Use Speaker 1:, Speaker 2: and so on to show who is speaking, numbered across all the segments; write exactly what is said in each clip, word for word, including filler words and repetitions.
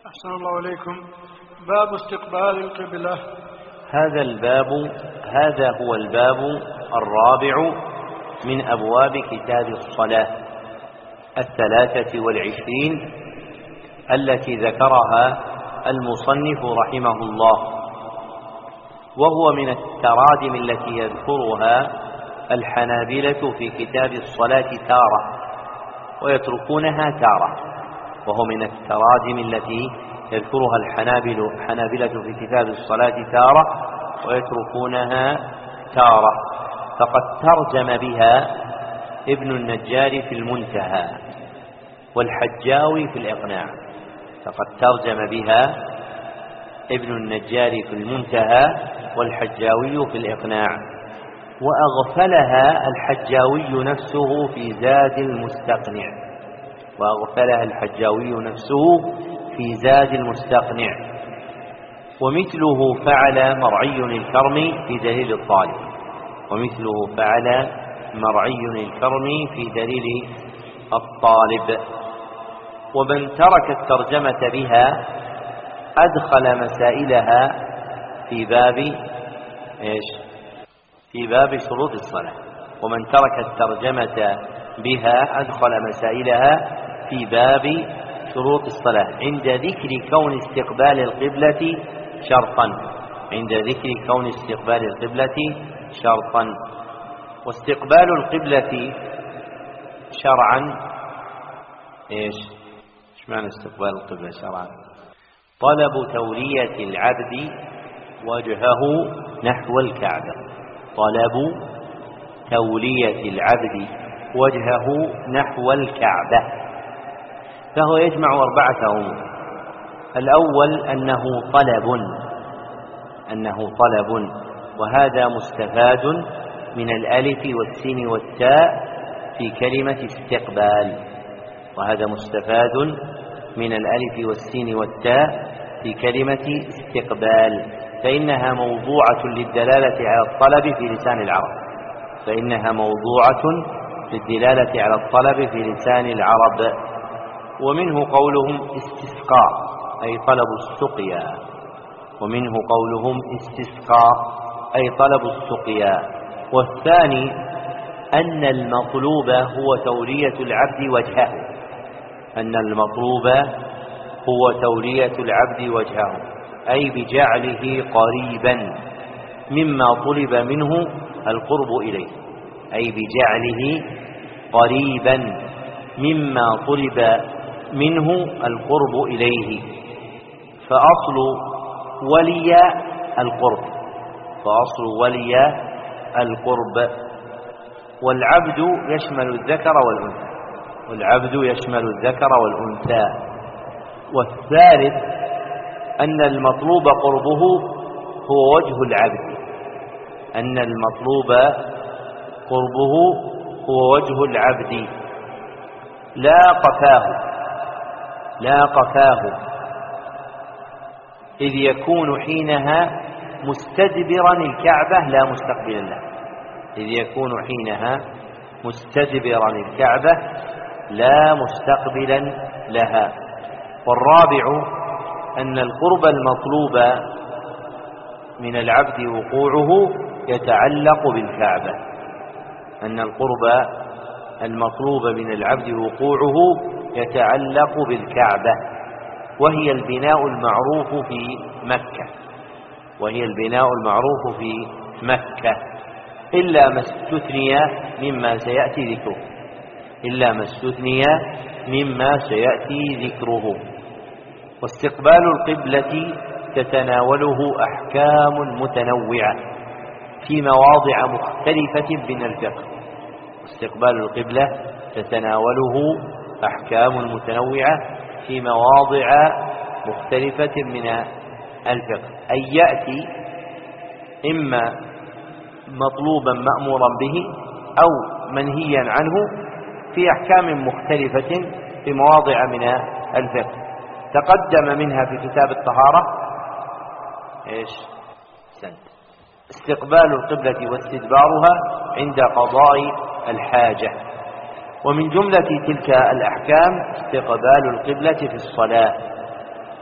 Speaker 1: أحسن الله إليكم. باب استقبال القبلة.
Speaker 2: هذا الباب هذا هو الباب الرابع من أبواب كتاب الصلاة الثلاثة والعشرين التي ذكرها المصنف رحمه الله، وهو من التراجم التي يذكرها الحنابلة في كتاب الصلاة تارة ويتركونها تارة، وهو من التراجم التي يذكرها الحنابل حنابلة في كتاب الصلاة تارة ويتركونها تارة. فقد ترجم بها ابن النجار في المنتهى والحجاوي في الإقناع، فقد ترجم بها ابن النجار في المنتهى والحجاوي في الإقناع، وأغفلها الحجاوي نفسه في زاد المستقنع وأغفلها الحجاوي نفسه في زاد المستقنع ومثله فعل مرعي الكرم في دليل الطالب ومثله فعل مرعي الكرم في دليل الطالب. ومن ترك الترجمة بها أدخل مسائلها في باب إيش؟ في باب شروط الصلاة. ومن ترك الترجمة بها أدخل مسائلها في باب شروط الصلاة عند ذكر كون استقبال القبلة شرطا عند ذكر كون استقبال القبلة شرطا. واستقبال القبلة شرعا ايش؟ ايش معنى استقبال القبلة شرعا؟ طلب تولية العبد وجهه نحو الكعبة طلب تولية العبد وجهه نحو الكعبة، فهو يجمع أربعة أمور. الأول أنه طلب أنه طلب وهذا مستفاد من الألف والسين والتاء في كلمة استقبال وهذا مستفاد من الألف والسين والتاء في كلمة استقبال فإنها موضوعة للدلالة على الطلب في لسان العرب فإنها موضوعة للدلالة على الطلب في لسان العرب. ومنه قولهم استسقاء أي طلب السقيا ومنه قولهم استسقاء أي طلب السقيا. والثاني أن المطلوب هو تولية العبد وجهه أن المطلوب هو تولية العبد وجهه أي بجعله قريبا مما طلب منه القرب إليه أي بجعله قريبا مما طلب منه القرب إليه. فأصل ولي القرب فأصل ولي القرب. والعبد يشمل الذكر والأنثى والعبد يشمل الذكر والأنثى. والثالث أن المطلوب قربه هو وجه العبد أن المطلوب قربه هو وجه العبد لا قفاه لا قفاه إذ يكون حينها مستدبرا الكعبة لا مستقبلا لها إذ يكون حينها مستدبرا الكعبة لا مستقبلا لها. والرابع أن القرب المطلوب من العبد وقوعه يتعلق بالكعبة أن القرب المطلوب من العبد وقوعه يتعلق بالكعبة وهي البناء المعروف في مكة وهي البناء المعروف في مكة إلا ما استثني مما سيأتي ذكره إلا ما استثني مما سيأتي ذكره. واستقبال القبلة تتناوله أحكام متنوعة في مواضع مختلفة من الفقه استقبال القبلة تتناوله أحكام متنوعة في مواضع مختلفة من الفقه أي يأتي إما مطلوبا مأمورا به أو منهيا عنه في أحكام مختلفة في مواضع من الفقه. تقدم منها في كتاب الطهارة إيش سنت استقبال القبلة واستدبارها عند قضاء الحاجة. ومن جملة تلك الأحكام استقبال القبلة في الصلاة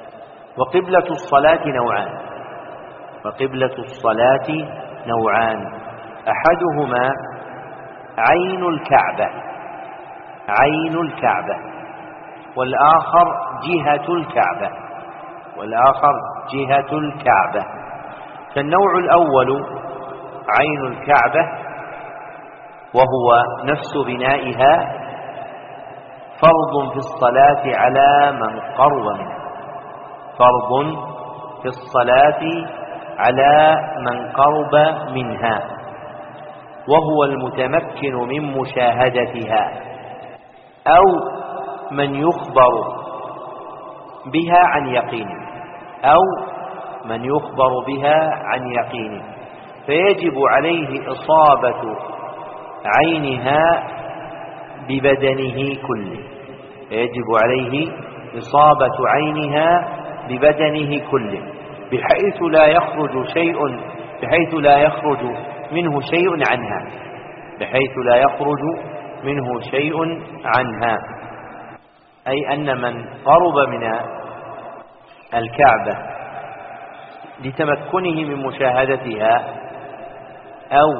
Speaker 2: وقبلة الصلاة نوعان وقبلة الصلاة نوعان أحدهما عين الكعبة عين الكعبة والآخر جهة الكعبة والآخر جهة الكعبة. فالنوع الأول عين الكعبة وهو نفس بنائها فرض في الصلاة على من قرب منها فرض في الصلاة على من قرب منها وهو المتمكن من مشاهدتها أو من يخبر بها عن يقين أو من يخبر بها عن يقين فيجب عليه إصابة عينها ببدنه كله يجب عليه إصابة عينها ببدنه كله بحيث لا يخرج شيء بحيث لا يخرج منه شيء عنها بحيث لا يخرج منه شيء عنها أي أن من قرب من الكعبة لتمكنه من مشاهدتها أو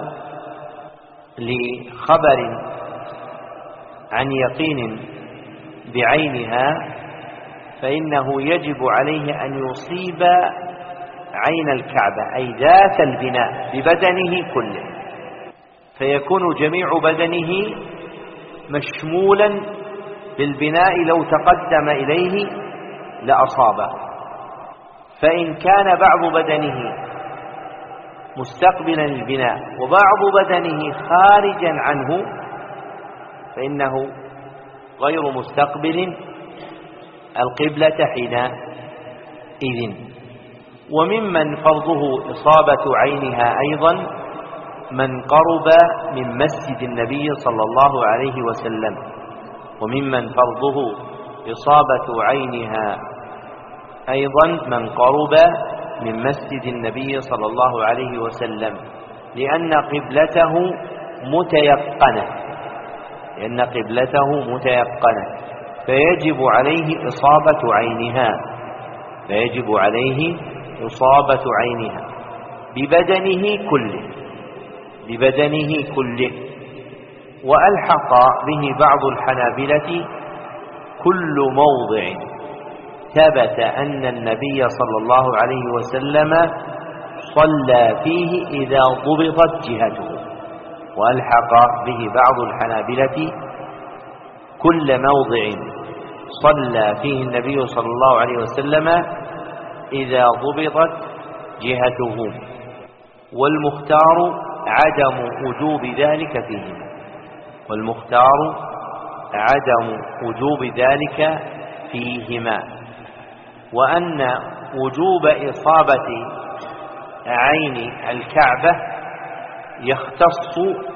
Speaker 2: لخبر عن يقين بعينها فإنه يجب عليه أن يصيب عين الكعبة أي ذات البناء ببدنه كله فيكون جميع بدنه مشمولا بالبناء لو تقدم إليه لأصابه. فإن كان بعض بدنه مستقبلا البناء وبعض بدنه خارجا عنه فإنه غير مستقبل القبلة حينئذ. وممن فرضه إصابة عينها أيضا من قرب من مسجد النبي صلى الله عليه وسلم وممن فرضه إصابة عينها أيضا من قرب من مسجد النبي صلى الله عليه وسلم لأن قبلته متيقنة لأن قبلته متيقنة فيجب عليه إصابة عينها فيجب عليه إصابة عينها ببدنه كله ببدنه كله. وألحق به بعض الحنابلة كل موضع ثبت أن النبي صلى الله عليه وسلم صلى فيه إذا ضبطت جهته. وألحق به بعض الحنابلة كل موضع صلى فيه النبي صلى الله عليه وسلم إذا ضبطت جهته والمختار عدم وجوب ذلك فيهما والمختار عدم وجوب ذلك فيهما وأن وجوب إصابة عين الكعبة يختص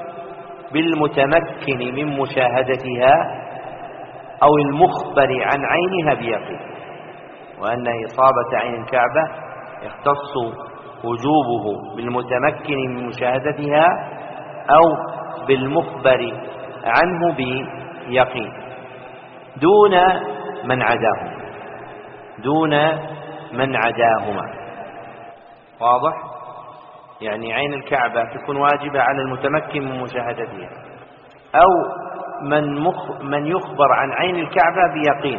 Speaker 2: بالمتمكن من مشاهدتها أو المخبر عن عينها بيقين وأن إصابة عين الكعبة يختص وجوبه بالمتمكن من مشاهدتها أو بالمخبر عنه بيقين دون من عداهما دون من عداهما. واضح؟ يعني عين الكعبة تكون واجبة على المتمكن من مشاهدتها أو من, مخ من يخبر عن عين الكعبة بيقين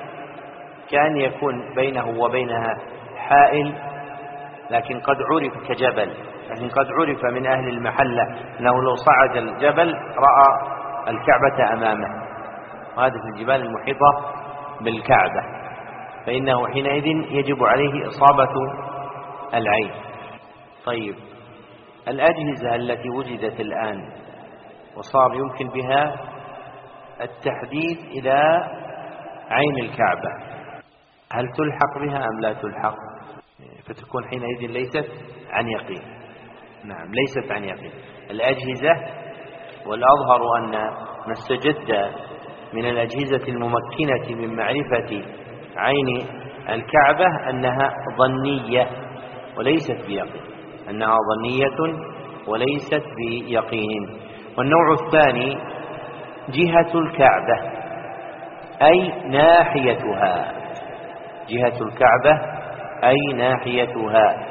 Speaker 2: كان يكون بينه وبينها حائل لكن قد عرف كجبل لكن قد عرف من أهل المحلة أنه لو صعد الجبل رأى الكعبة أمامه وهذه الجبال المحيطة بالكعبة فإنه حينئذ يجب عليه إصابة العين. طيب الأجهزة التي وجدت الآن وصار يمكن بها التحديث إلى عين الكعبة هل تلحق بها أم لا تلحق؟ فتكون حينئذ ليست عن يقين. نعم ليست عن يقين. الأجهزة والأظهر أن ما استجد من الأجهزة الممكنة من معرفة عين الكعبة أنها ظنية وليست بيقين أنها ظنية وليست بيقين. والنوع الثاني جهة الكعبة أي ناحيتها جهة الكعبة أي ناحيتها،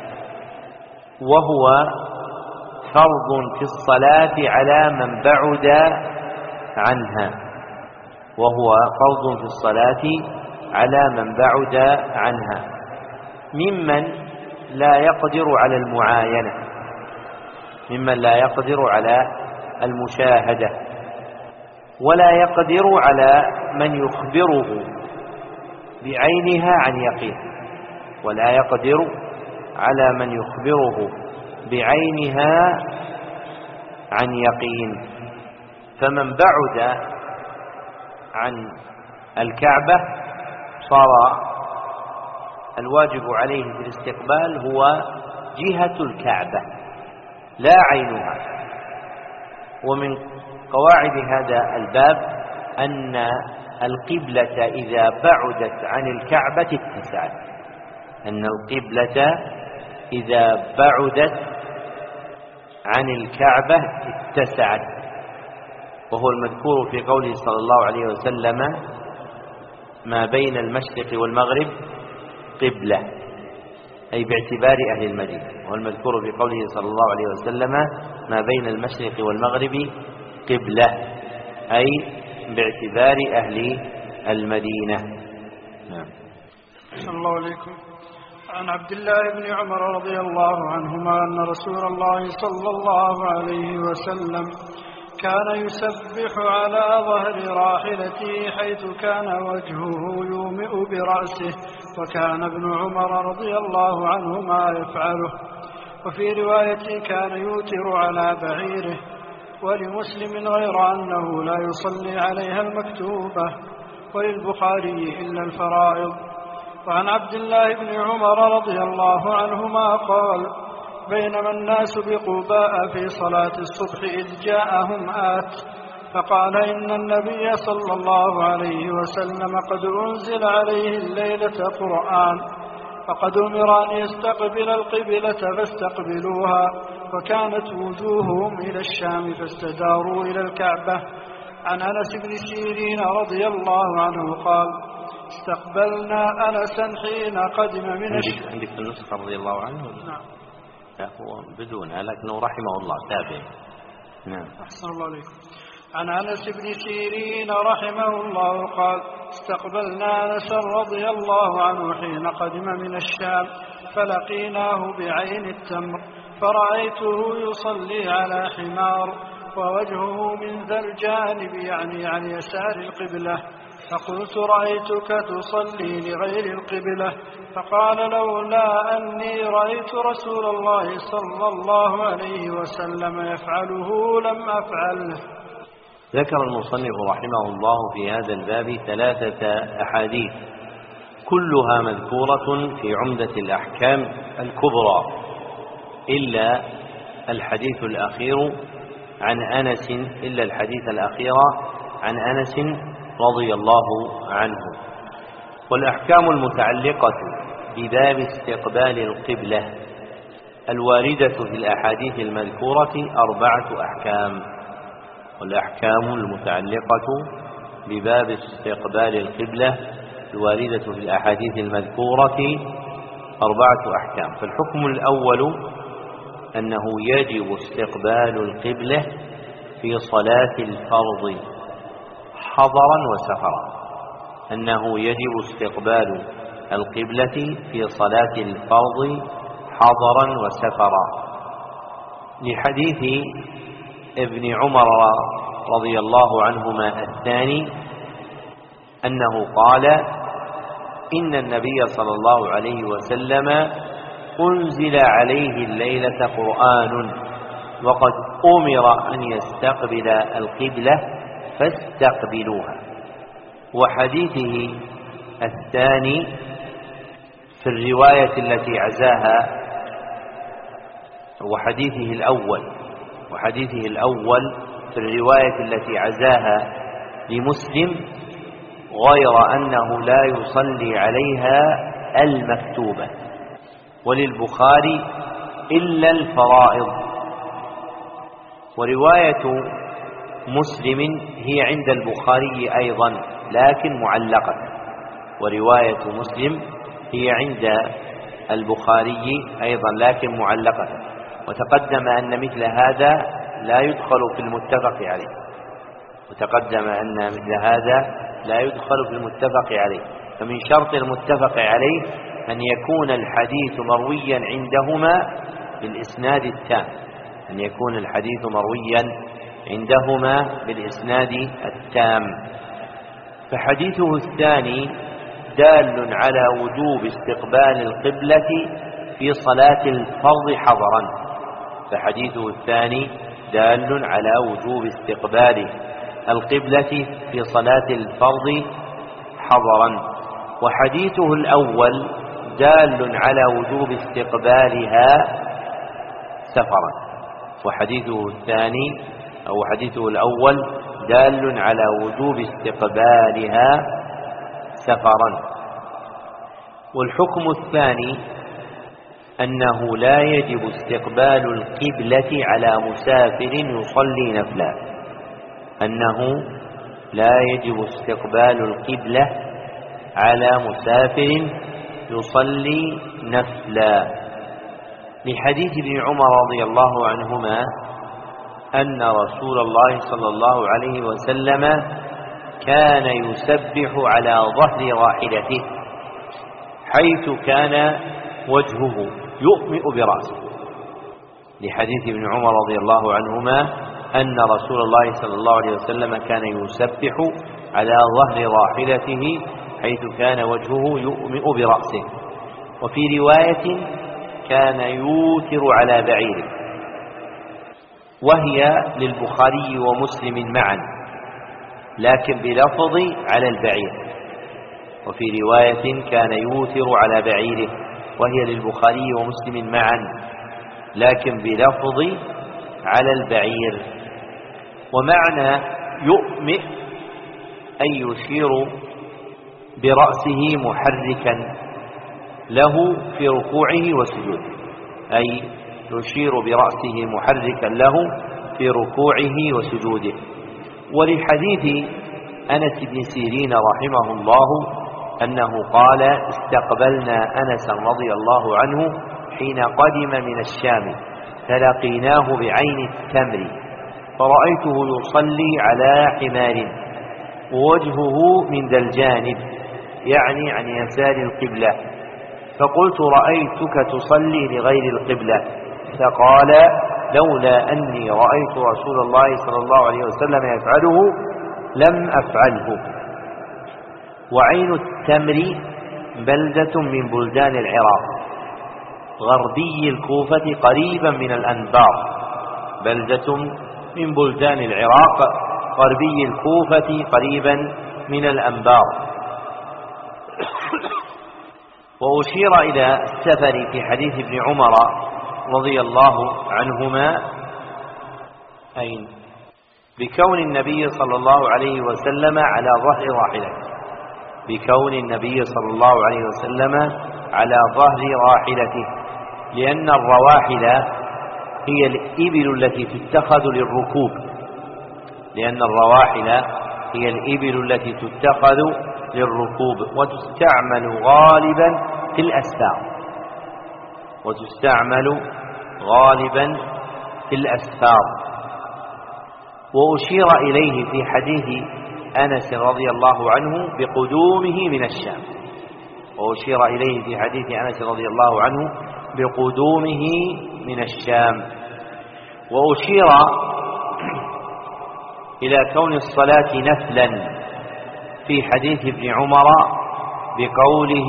Speaker 2: وهو فرض في الصلاة على من بعد عنها وهو فرض في الصلاة على من بعد عنها ممن لا يقدر على المعاينة، ممن لا يقدر على المشاهدة، ولا يقدر على من يخبره بعينها عن يقين ولا يقدر على من يخبره بعينها عن يقين. فمن بعد عن الكعبة صار الواجب عليه في الاستقبال هو جهة الكعبة لا عينها. ومن قواعد هذا الباب أن القبلة إذا بعدت عن الكعبة اتسعت، أن القبلة إذا بعدت عن الكعبة اتسعت، وهو المذكور في قوله صلى الله عليه وسلم: ما بين المشرق والمغرب قبلة، أي باعتبار أهل المدينة. وهو المذكور في قوله صلى الله عليه وسلم: ما بين المشرق والمغرب قبلة، أي باعتبار أهل المدينة. نعم.
Speaker 1: صلى الله عليكم. عن عبد الله بن عمر رضي الله عنهما أن رسول الله صلى الله عليه وسلم كان يسبح على ظهر راحلته حيث كان وجهه يومئ برأسه، وكان ابن عمر رضي الله عنهما يفعله. وفي رواية كان يوتر على بعيره. ولمسلم غير أنه لا يصلي عليها المكتوبة، وللبخاري إلا الفرائض. وعن عبد الله بن عمر رضي الله عنهما قال: بينما الناس بقباء في صلاة الصبح إذ جاءهم آت فقال: إن النبي صلى الله عليه وسلم قد أنزل عليه الليلة قرآن، فقد أمر أن يستقبل القبلة فاستقبلوها، وكانت وجوههم إلى الشام فاستداروا إلى الكعبة. عن أنس بن سيرين رضي الله عنه قال: استقبلنا أنسا حين قدم من الشام.
Speaker 2: عندك في النسخة رضي الله عنه؟
Speaker 1: نعم.
Speaker 2: لا، هو بدونها، لكنه رحمه الله تابع. نعم.
Speaker 1: أحسن الله عليكم. عن أنس بن سيرين رحمه الله قال: استقبلنا أنسا رضي الله عنه حين قدم من الشام، فلقيناه بعين التمر، فرأيته يصلي على حمار، ووجهه من ذا الجانب، يعني عن يسار القبلة. فقلت: رأيتك تصلي لغير القبلة. فقال: لولا أني رأيت رسول الله صلى الله عليه وسلم يفعله لم أفعله.
Speaker 2: ذكر المصنف رحمه الله في هذا الباب ثلاثة أحاديث كلها مذكورة في عمدة الأحكام الكبرى، إلا الحديث الأخير عن أنس إلا الحديث الأخير عن أنس رضي الله عنه. والأحكام المتعلقة بباب استقبال القبلة الواردة في الأحاديث المذكورة أربعة أحكام. والأحكام المتعلقة بباب استقبال القبلة الواردة في الأحاديث المذكورة أربعة أحكام. فالحكم الأول أنه يجب استقبال القبلة في صلاة الفرض حضرا وسفرا، أنه يجب استقبال القبلة في صلاة الفرض حضرا وسفرا، لحديث ابن عمر رضي الله عنهما الثاني أنه قال: إن النبي صلى الله عليه وسلم أنزل عليه الليلة قرآن، وقد أمر أن يستقبل القبلة فاستقبلوها. وحديثه الثاني في الرواية التي عزاها وحديثه الأول وحديثه الأول في الرواية التي عزاها لمسلم غير أنه لا يصلي عليها المكتوبة، وللبخاري إلا الفرائض. ورواية مسلم هي عند البخاري أيضا لكن معلقة، ورواية مسلم هي عند البخاري أيضا لكن معلقة، وتقدم أن مثل هذا لا يدخل في المتفق عليه وتقدم أن مثل هذا لا يدخل في المتفق عليه فمن شرط المتفق عليه أن يكون الحديث مرويا عندهما بالإسناد التام أن يكون الحديث مرويا عندهما بالإسناد التام. فحديثه الثاني دال على وجوب استقبال القبلة في صلاة الفرض حضرا فحديثه الثاني دال على وجوب استقبال القبلة في صلاة الفرض حضرا. وحديثه الأول دال على وجوب استقبالها سفرا وحديثه الثاني أو حديثه الأول دال على وجوب استقبالها سفرا. والحكم الثاني أنه لا يجب استقبال القبلة على مسافر يصلي نفلا أنه لا يجب استقبال القبلة على مسافر يصلي نفلا لحديث ابن عمر رضي الله عنهما أن رسول الله صلى الله عليه وسلم كان يسبح على ظهر راحلته حيث كان وجهه يؤمئ برأسه لحديث ابن عمر رضي الله عنهما أن رسول الله صلى الله عليه وسلم كان يسبح على ظهر راحلته حيث كان وجهه يؤمئ برأسه. وفي رواية كان يوتر على بعيره وهي للبخاري ومسلم معا لكن بلفظ على البعير. وفي رواية كان يوتر على بعيره وهي للبخاري ومسلم معا لكن بلفظ على البعير. ومعنى يؤمئ أي يشير برأسه محركا له في ركوعه وسجوده أي يشير برأسه محركا له في ركوعه وسجوده. ولحديث أنس بن سيرين رحمه الله أنه قال استقبلنا أنسا رضي الله عنه حين قدم من الشام فلقيناه بعين التمر فرأيته يصلي على حمار ووجهه من ذا الجانب يعني عن يسار القبلة فقلت رأيتك تصلي لغير القبلة فقال لولا أني رأيت رسول الله صلى الله عليه وسلم يفعله لم أفعله. وعين التمر بلدة من بلدان العراق غربي الكوفة قريبا من الأنبار بلدة من بلدان العراق غربي الكوفة قريبا من الأنبار. وأشير إلى السفر في حديث ابن عمر رضي الله عنهما أين بكون النبي صلى الله عليه وسلم على ظهر راحلته بكون النبي صلى الله عليه وسلم على ظهر راحلته لأن الرواحل هي الإبل التي تتخذ للركوب لأن الرواحل هي الإبل التي تتخذ للركوب وتستعمل غالبا في الأسفار وتستعمل غالبا في الأسفار. وأشير إليه في حديث أنس رضي الله عنه بقدومه من الشام وأشير إليه في حديث أنس رضي الله عنه بقدومه من الشام. وأشير إلى كون الصلاة نفلا في حديث ابن عمر بقوله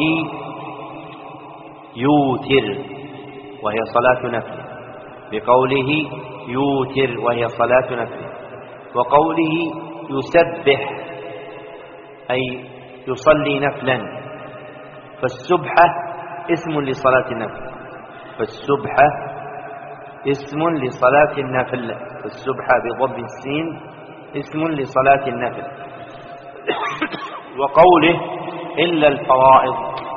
Speaker 2: يوتر وهي صلاة نفل بقوله يوتر وهي صلاة نفل وقوله يسبح أي يصلي نفلا فالسبحة اسم لصلاة النفل فالسبحة اسم لصلاة النفل فالسبحة بضم السين اسم لصلاة النفل. وقوله إلا الفرائض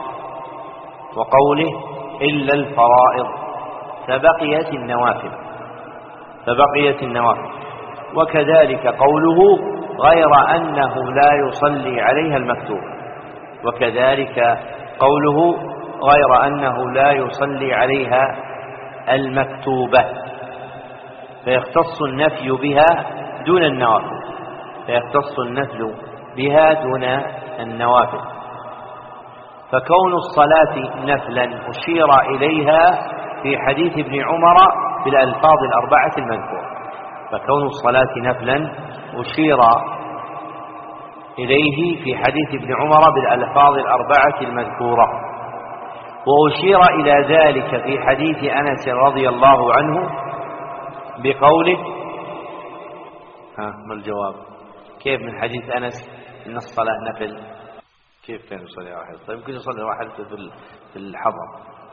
Speaker 2: وقوله إلا الفرائض فبقيت النوافل فبقيت النوافل وكذلك قوله غير أنه لا يصلي عليها المكتوب وكذلك قوله غير أنه لا يصلي عليها المكتوبة، فيختص النفي بها دون النوافل فيختص النفل بها دون النوافل فكون الصلاة نفلا أشير إليها في حديث ابن عمر بالألفاظ الأربعة المذكورة فكون الصلاة نفلا أشير إليه في حديث ابن عمر بالألفاظ الأربعة المذكورة وأشير إلى ذلك في حديث أنس رضي الله عنه بقوله ها ما الجواب؟ كيف من حديث أنس إن الصلاة نفل؟ كيف كان يصلي واحد؟ طيب يمكن يصلي واحد في الحضر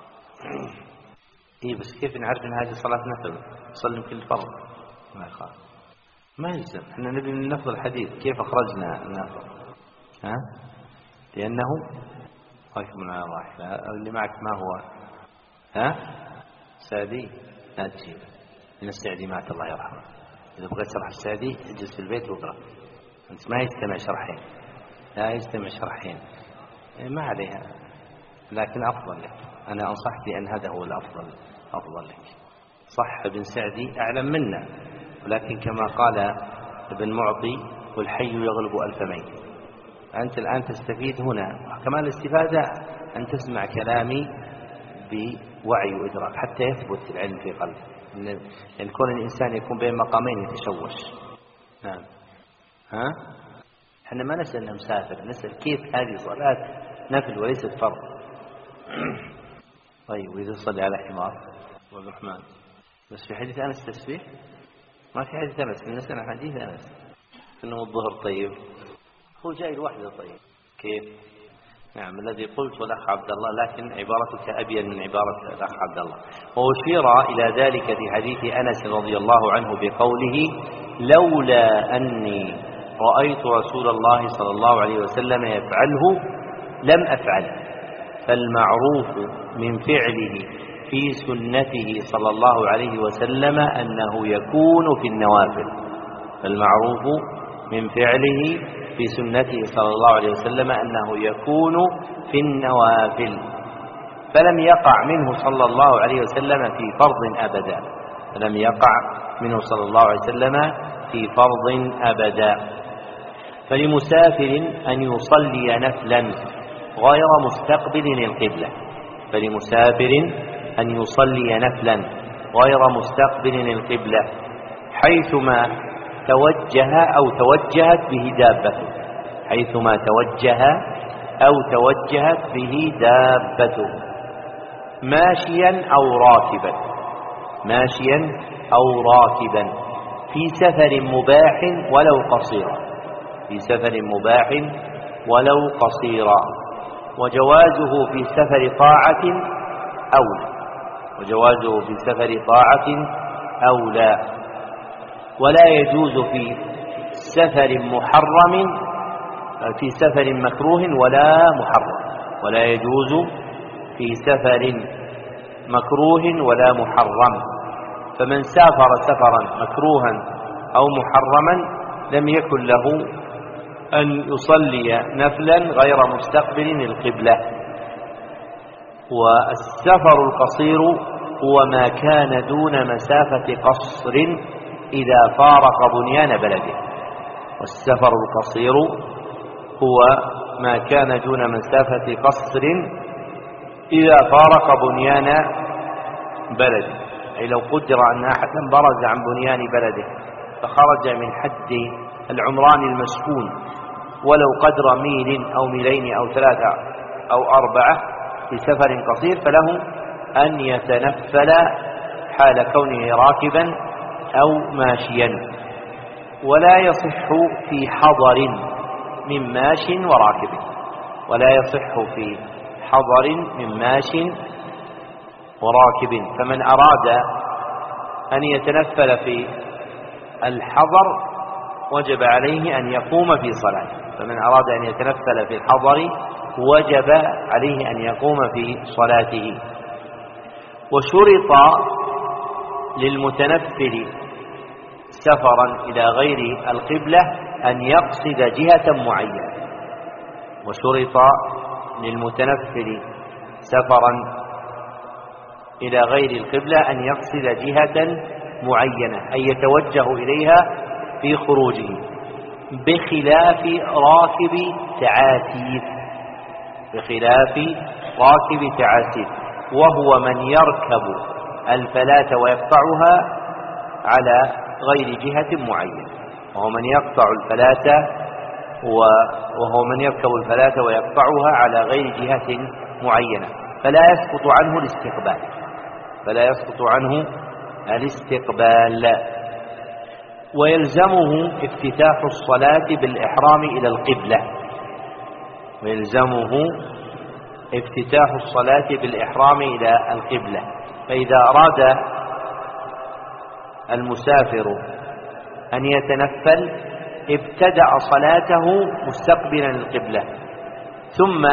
Speaker 2: إيه بس كيف نعرف إن هذه صلاة نفل؟ يصلي يمكن الفرض ما يخاف ما يلزم احنا نبي نلفظ الحديث كيف أخرجنا النفل ها؟ لأنه راكب من الراحلة اللي معك ما هو ها؟ سادي لا تجيبه إن السعدي مات الله يرحمه إذا بغيت شرح السعدي اجلس في البيت واقرأ أنت ما يستمع شرحين لا يستمع شرحين ما عليها لكن أفضل لك أنا أنصحك لأن هذا هو الأفضل أفضل لك صح ابن سعدي أعلم منا ولكن كما قال ابن معطي والحي يغلب ألف ميت أنت الآن تستفيد هنا كمان الاستفادة أن تسمع كلامي بوعي وإدراك حتى يثبت العلم في قلبك لأن كون الإنسان يكون بين مقامين يتشوش نعم ها احنا ما نسأل مسافر نسأل كيف هذه صلاة نفل وليست فرض طيب وإذا صلي على حمار وعبد الرحمن بس في حديث أنس تسبيح ما في حديث أنس من نسأل عن حديث أنس إنه الظهر طيب هو جاي لوحده طيب كيف نعم الذي قلت والأخ عبد الله لكن عبارتك أبين من عبارة الأخ عبد الله وأشير إلى ذلك في حديث أنس رضي الله عنه بقوله لولا أني رأيت رسول الله صلى الله عليه وسلم يفعله لم أفعل فالمعروف من فعله في سنته صلى الله عليه وسلم أنه يكون في النوافل فالمعروف من فعله في سنته صلى الله عليه وسلم أنه يكون في النوافل فلم يقع منه صلى الله عليه وسلم في فرض أبدا فلم يقع منه صلى الله عليه وسلم في فرض أبدا فلمسافر أن يصلي نفلا غير مستقبل القبلة فلمسافر أن يصلي نفلا غير مستقبل القبلة حيثما توجه أو توجهت به دابته حيثما توجه أو توجهت به دابته ماشيا أو راكبا ماشيا أو راكبا في سفر مباح ولو قصيرا في سفر مباح ولو قصيرا وجوازه في سفر طاعة أولى وجوازه في سفر طاعة أولى ولا يجوز في سفر محرم في سفر مكروه ولا محرم ولا يجوز في سفر مكروه ولا محرم فمن سافر سفرا مكروها أو محرما لم يكن له أن يصلي نفلا غير مستقبل القبلة والسفر القصير هو ما كان دون مسافة قصر إذا فارق بنيان بلده والسفر القصير هو ما كان دون مسافة قصر إذا فارق بنيان بلده أي لو قدر أن أحدا برز عن بنيان بلده فخرج من حد العمران المسكون ولو قدر ميل أو ميلين أو ثلاثة أو أربعة في سفر قصير فله أن يتنفل حال كونه راكبا أو ماشيا ولا يصح في حضر من ماش وراكب ولا يصح في حضر من ماش وراكب فمن أراد أن يتنفل في الحضر وجب عليه أن يقوم في صلاته فمن أراد أن يتنفل في الحضر وجب عليه أن يقوم في صلاته وشرط للمتنفل سفرا إلى غير القبلة أن يقصد جهة معينة وشرط للمتنفل سفرا إلى غير القبلة أن يقصد جهة معينة أن يتوجه إليها في خروجه، بخلاف راكب تعاسيف بخلاف راكب تعاسيف وهو من يركب الفلاة ويقطعها على غير جهة معينة وهو من يقطع الفلاة وهو من يركب الفلاة ويقطعها على غير جهة معينة، فلا يسقط عنه الاستقبال فلا يسقط عنه الاستقبال ويلزمه افتتاح الصلاة بالإحرام إلى القبلة ويلزمه افتتاح الصلاة بالإحرام إلى القبلة. فإذا أراد المسافر أن يتنفل ابتدأ صلاته مستقبلا القبلة ثم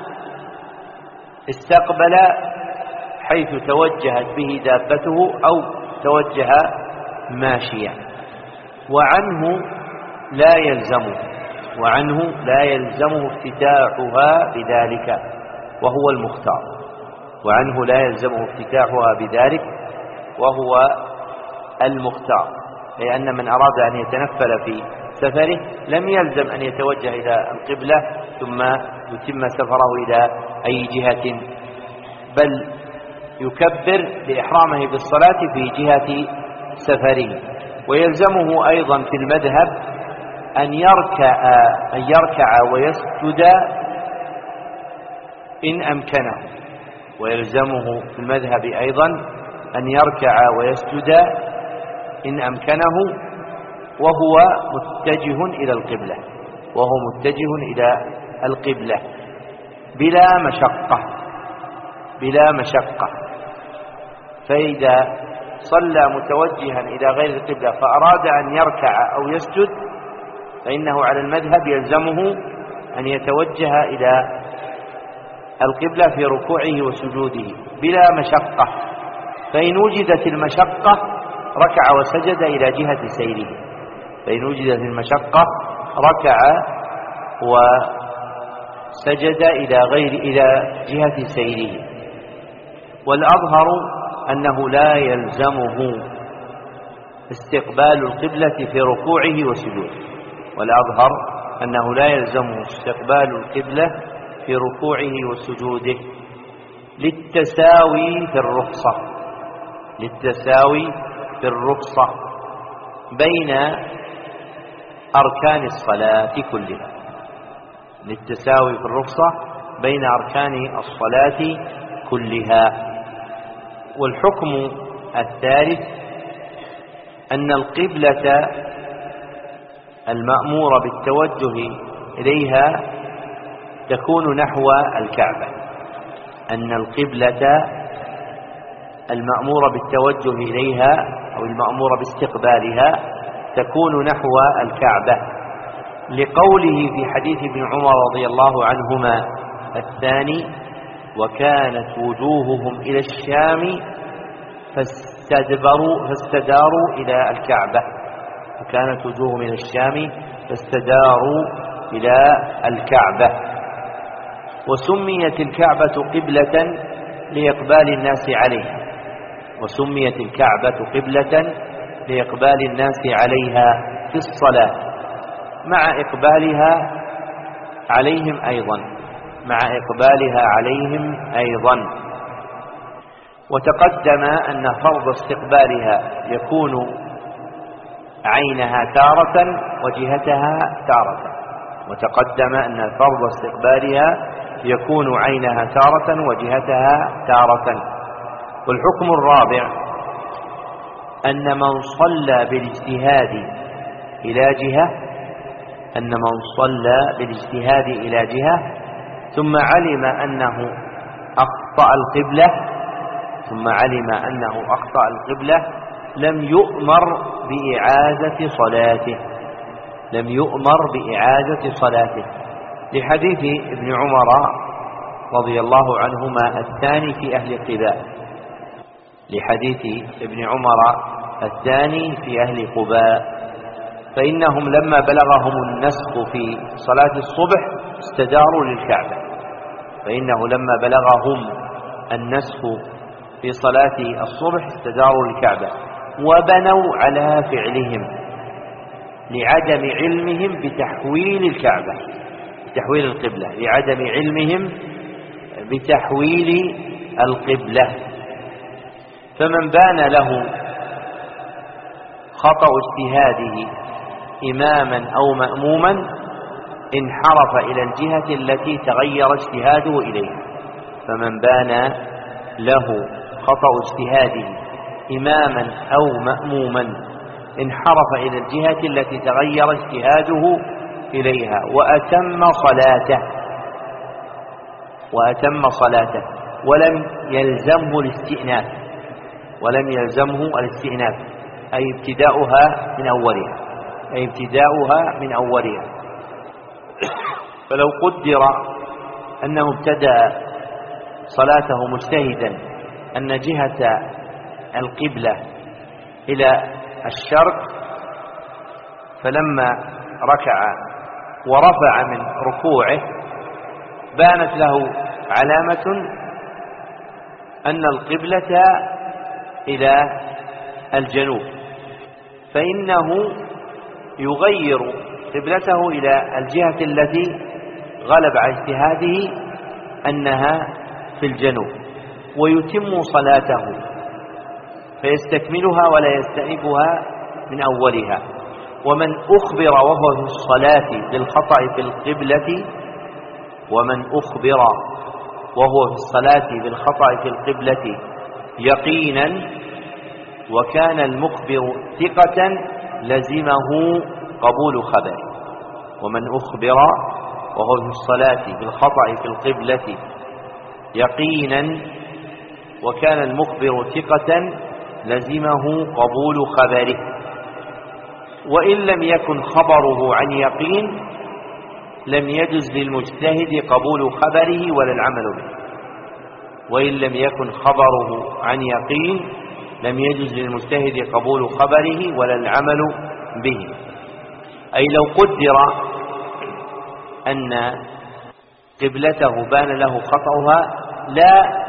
Speaker 2: استقبل حيث توجهت به دابته أو توجه ماشيا، وعنه لا يلزمه وعنه لا يلزمه افتتاحها بذلك وهو المختار وعنه لا يلزمه افتتاحها بذلك وهو المختار لأن من أراد أن يتنفل في سفره لم يلزم أن يتوجه إلى القبلة ثم يتم سفره إلى أي جهة، بل يكبر لإحرامه بالصلاة في جهة سفره. ويلزمه أيضا في المذهب أن يركع, أن يركع ويسجد إن أمكنه ويلزمه في المذهب أيضا أن يركع ويسجد إن أمكنه وهو متجه إلى القبلة وهو متجه إلى القبلة بلا مشقة بلا مشقة فإذا صلى متوجها إلى غير القبلة فأراد أن يركع أو يسجد فإنه على المذهب يلزمه أن يتوجه إلى القبلة في ركوعه وسجوده بلا مشقة، فإن وجدت المشقة ركع وسجد إلى جهة سيره فإن وجدت المشقة ركع وسجد إلى غير إلى جهة سيره. والأظهر أنه لا يلزمه استقبال القبلة في ركوعه وسجوده والأظهر أنه لا يلزمه استقبال القبلة في ركوعه وسجوده للتساوي في الرخصة للتساوي في الرخصة بين أركان الصلاة كلها للتساوي في الرخصة بين أركان الصلاة كلها. والحكم الثالث أن القبلة المأمور بالتوجه إليها تكون نحو الكعبة أن القبلة المأمور بالتوجه إليها أو المأمور باستقبالها تكون نحو الكعبة لقوله في حديث ابن عمر رضي الله عنهما الثاني وكانت وجوههم إلى الشام فاستدبروا فاستداروا إلى الكعبة وكانت وجوههم إلى الشام فاستداروا إلى الكعبة. وسميت الكعبة قبلة لإقبال الناس عليها وسميت الكعبة قبلة لإقبال الناس عليها في الصلاة مع إقبالها عليهم أيضا مع إقبالها عليهم أيضا. وتقدم أن فرض استقبالها يكون عينها تارة وجهتها تارة وتقدم أن فرض استقبالها يكون عينها تارة وجهتها تارة. والحكم الرابع أن من صلى بالاجتهاد إلى جهة أن من صلى بالاجتهاد إلى جهة ثم علم أنه أخطأ القبلة ثم علم أنه أخطأ القبلة لم يؤمر بإعادة صلاته لم يؤمر بإعادة صلاته لحديث ابن عمر رضي الله عنهما الثاني في أهل قباء لحديث ابن عمر الثاني في أهل قباء فإنهم لما بلغهم النسخ في صلاة الصبح استداروا للكعبة فإنه لما بلغهم النسخ في صلاة الصبح استداروا للكعبة وبنوا على فعلهم لعدم علمهم بتحويل الكعبة بتحويل القبلة لعدم علمهم بتحويل القبلة. فمن بان له خطأ اجتهاده إماما أو مأموما انحرف إلى الجهة التي تغير اجتهاده إليها. فمن بان له خطأ اجتهاده إماما أو مأموما انحرف إلى الجهة التي تغير اجتهاده إليها وأتم صلاته وأتم صلاته ولم يلزمه الاستئناف ولم يلزمه الاستئناف أي ابتداؤها من أولها أي ابتداؤها من أولها. فلو قدر أنه ابتدأ صلاته مجتهدا أن جهة القبلة إلى الشرق، فلما ركع ورفع من ركوعه بانت له علامة أن القبلة إلى الجنوب، فإنه يغير قبلته إلى الجهة التي غلب على اجتهاده أنها في الجنوب ويتم صلاته فيستكملها ولا يستأنفها من أولها. ومن أخبر وهو في الصلاة بالخطأ في القبلة ومن أخبر وهو في الصلاة بالخطأ في القبلة يقينا وكان المخبر ثقة لزمه قبول خبره. ومن أخبر وهو في الصلاة بالخطأ في القبلة يقينا وكان المخبر ثقة لزمه قبول خبره. وإن لم يكن خبره عن يقين لم يجز للمجتهد قبول خبره ولا العمل به. وإن لم يكن خبره عن يقين لم يجز للمجتهد قبول خبره ولا العمل به. أي لو قدر أن قبلته بان له خطأها لا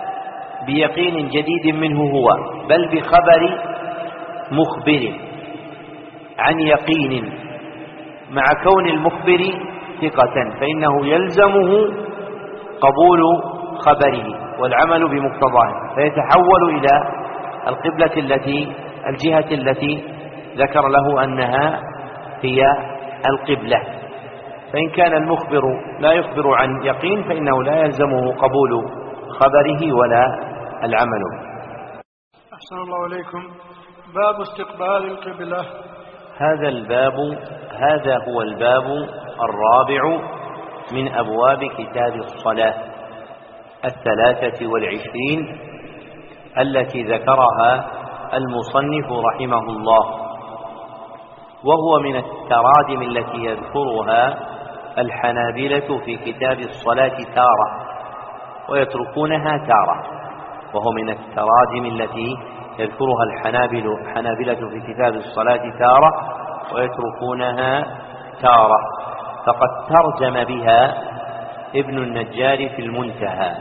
Speaker 2: بيقين جديد منه هو بل بخبر مخبر عن يقين مع كون المخبر ثقة، فإنه يلزمه قبول خبره والعمل بمقتضاه، فيتحول إلى القبلة التي الجهة التي ذكر له أنها هي القبلة. فإن كان المخبر لا يخبر عن يقين فإنه لا يلزمه قبول خبره ولا العمل.
Speaker 1: أحسن الله إليكم. باب استقبال القبلة.
Speaker 2: هذا الباب هذا هو الباب الرابع من أبواب كتاب الصلاة الثلاثة والعشرين التي ذكرها المصنف رحمه الله، وهو من التراجم التي يذكرها الحنابلة في كتاب الصلاة تارة ويتركونها تارة، وهو من التراجم التي يذكرها الحنابل حنابلة في كتاب الصلاة تارة ويتركونها تارة. فقد ترجم بها ابن النجار في المنتهى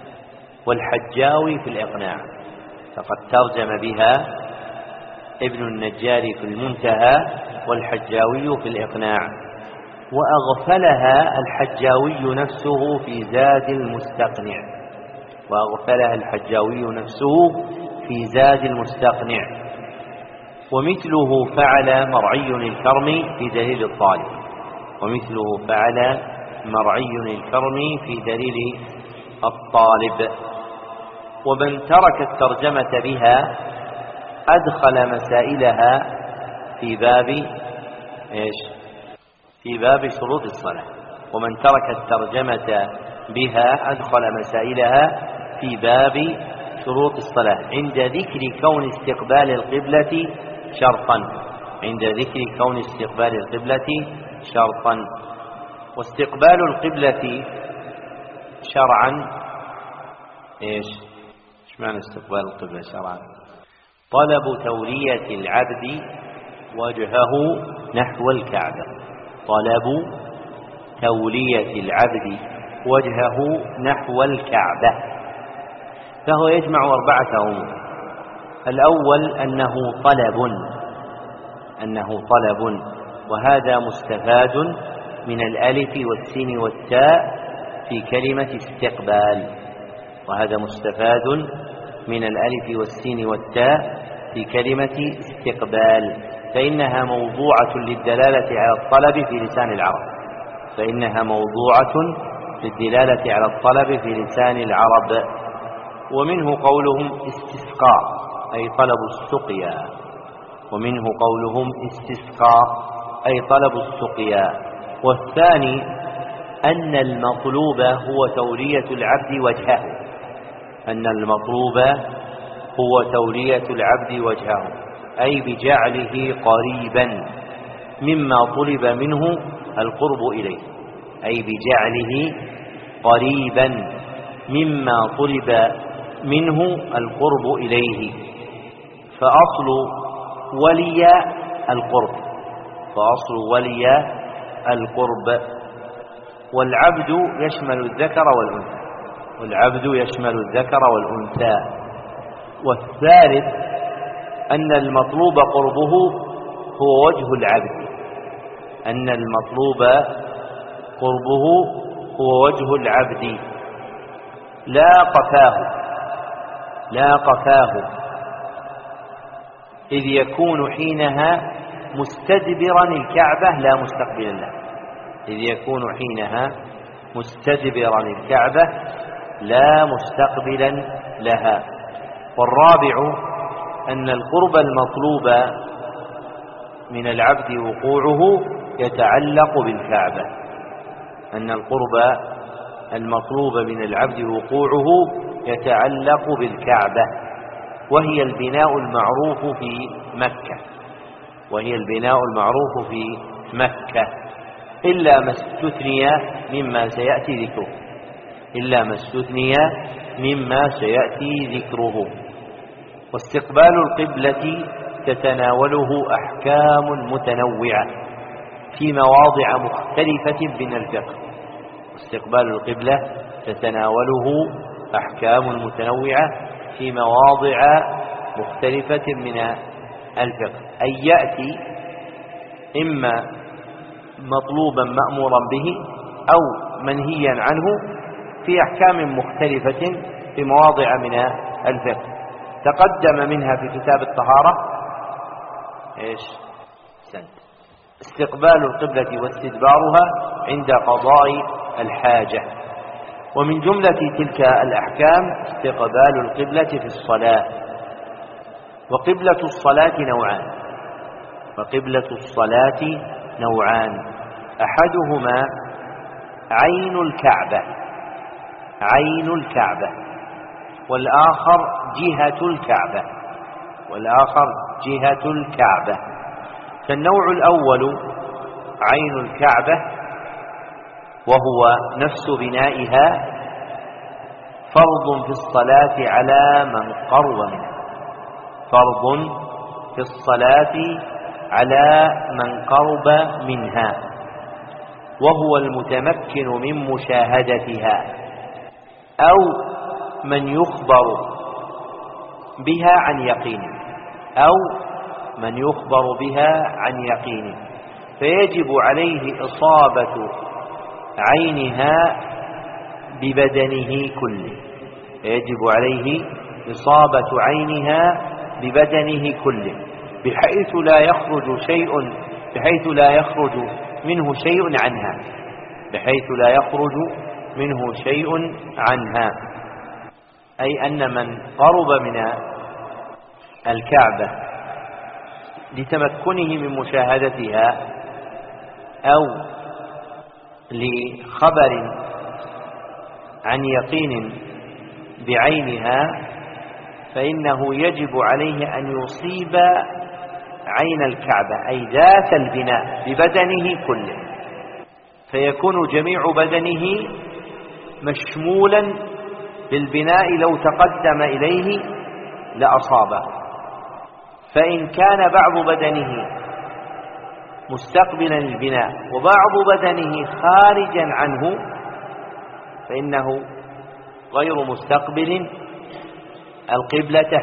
Speaker 2: والحجاوي في الإقناع فقد ترجم بها ابن النجار في المنتهى والحجاوي في الإقناع، وأغفلها الحجاوي نفسه في زاد المستقنع وأغفلها الحجاوي نفسه في زاد المستقنع ومثله فعل مرعي الكرم في دليل الطالب ومثله فعل مرعي الكرم في دليل الطالب. ومن ترك الترجمة بها أدخل مسائلها في باب إيش؟ في باب شروط الصلاة. ومن ترك الترجمة بها أدخل مسائلها في باب شروط الصلاة عند ذكر كون استقبال القبلة شرطا عند ذكر كون استقبال القبلة شرطا. واستقبال القبلة شرعا إيش؟ إيش معنى استقبال القبلة شرعا؟ طلب تولية العبد وجهه نحو الكعبة طلب تولية العبد وجهه نحو الكعبة فهو يجمع أربعة أمور. الأول أنه طلب أنه طلب وهذا مستفاد من الألف والسين والتاء في كلمة استقبال، وهذا مستفاد من الألف والسين والتاء في كلمة استقبال، فإنها موضوعة للدلالة على الطلب في لسان العرب فإنها موضوعة للدلالة على الطلب في لسان العرب. ومنه قولهم استسقاء أي طلب السقيا، ومنه قولهم استسقاء أي طلب السقيا. والثاني أن المطلوب هو تورية العبد وجهه أن المطلوب هو تورية العبد وجهه أي بجعله قريبا مما طلب منه القرب إليه أي بجعله قريبا مما طلب منه القرب إليه. فأصل ولي القرب فأصل ولي القرب. والعبد يشمل الذكر والأنثى والعبد يشمل الذكر والأنثى. والثالث أن المطلوب قربه هو وجه العبد أن المطلوب قربه هو وجه العبد لا قفاه لا قفاه إذ يكون حينها مستدبرا الكعبة لا مستقبلا لها إذ يكون حينها مستدبرا الكعبة لا مستقبلا لها. والرابع أن القرب المطلوب من العبد وقوعه يتعلق بالكعبة أن القرب المطلوب من العبد وقوعه يتعلق بالكعبة وهي البناء المعروف في مكة وهي البناء المعروف في مكة إلا ما استثني مما سيأتي ذكره إلا ما استثني مما سيأتي ذكره. واستقبال القبلة تتناوله أحكام متنوعة في مواضع مختلفة من الفقه واستقبال القبلة تتناوله أحكام متنوعة في مواضع مختلفة من الفقه أي يأتي إما مطلوبا مأمورا به أو منهيا عنه في أحكام مختلفة في مواضع من الفقه. تقدم منها في كتاب الطهارة إيش سنت استقبال القبلة واستدبارها عند قضاء الحاجة. ومن جملة تلك الأحكام استقبال القبلة في الصلاة. وقبلة الصلاة نوعان وقبلة الصلاة نوعان أحدهما عين الكعبة عين الكعبة والآخر جهة الكعبة والآخر جهة الكعبة. فالنوع الأول عين الكعبة وهو نفس بنائها فرض في الصلاة على من قرب منها فرض في الصلاة على من قرب منها وهو المتمكن من مشاهدتها أو من يخبر بها عن يقين أو من يخبر بها عن يقين فيجب عليه إصابة عينها ببدنه كله يجب عليه إصابة عينها ببدنه كله بحيث لا يخرج شيء بحيث لا يخرج منه شيء عنها بحيث لا يخرج منه شيء عنها أي أن من قرب من الكعبة لتمكنه من مشاهدتها أو لخبر عن يقين بعينها فإنه يجب عليه أن يصيب عين الكعبة أي ذات البناء ببدنه كله فيكون جميع بدنه مشمولا بالبناء لو تقدم إليه لأصابه. فإن كان بعض بدنه مستقبلا البناء وبعض بدنه خارجا عنه فإنه غير مستقبل القبلة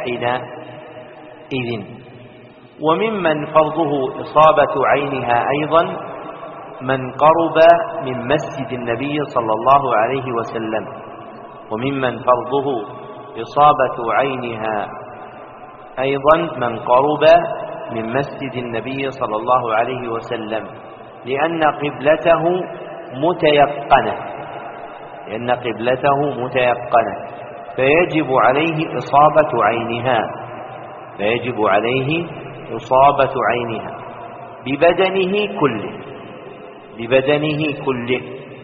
Speaker 2: حينئذ. وممن فرضه إصابة عينها أيضا من قرب من مسجد النبي صلى الله عليه وسلم، وممن فرضه إصابة عينها أيضا من قرب من مسجد النبي صلى الله عليه وسلم، لأن قبلته متيقنة لأن قبلته متيقنة فيجب عليه إصابة عينها فيجب عليه إصابة عينها ببدنه كله ببدنه كله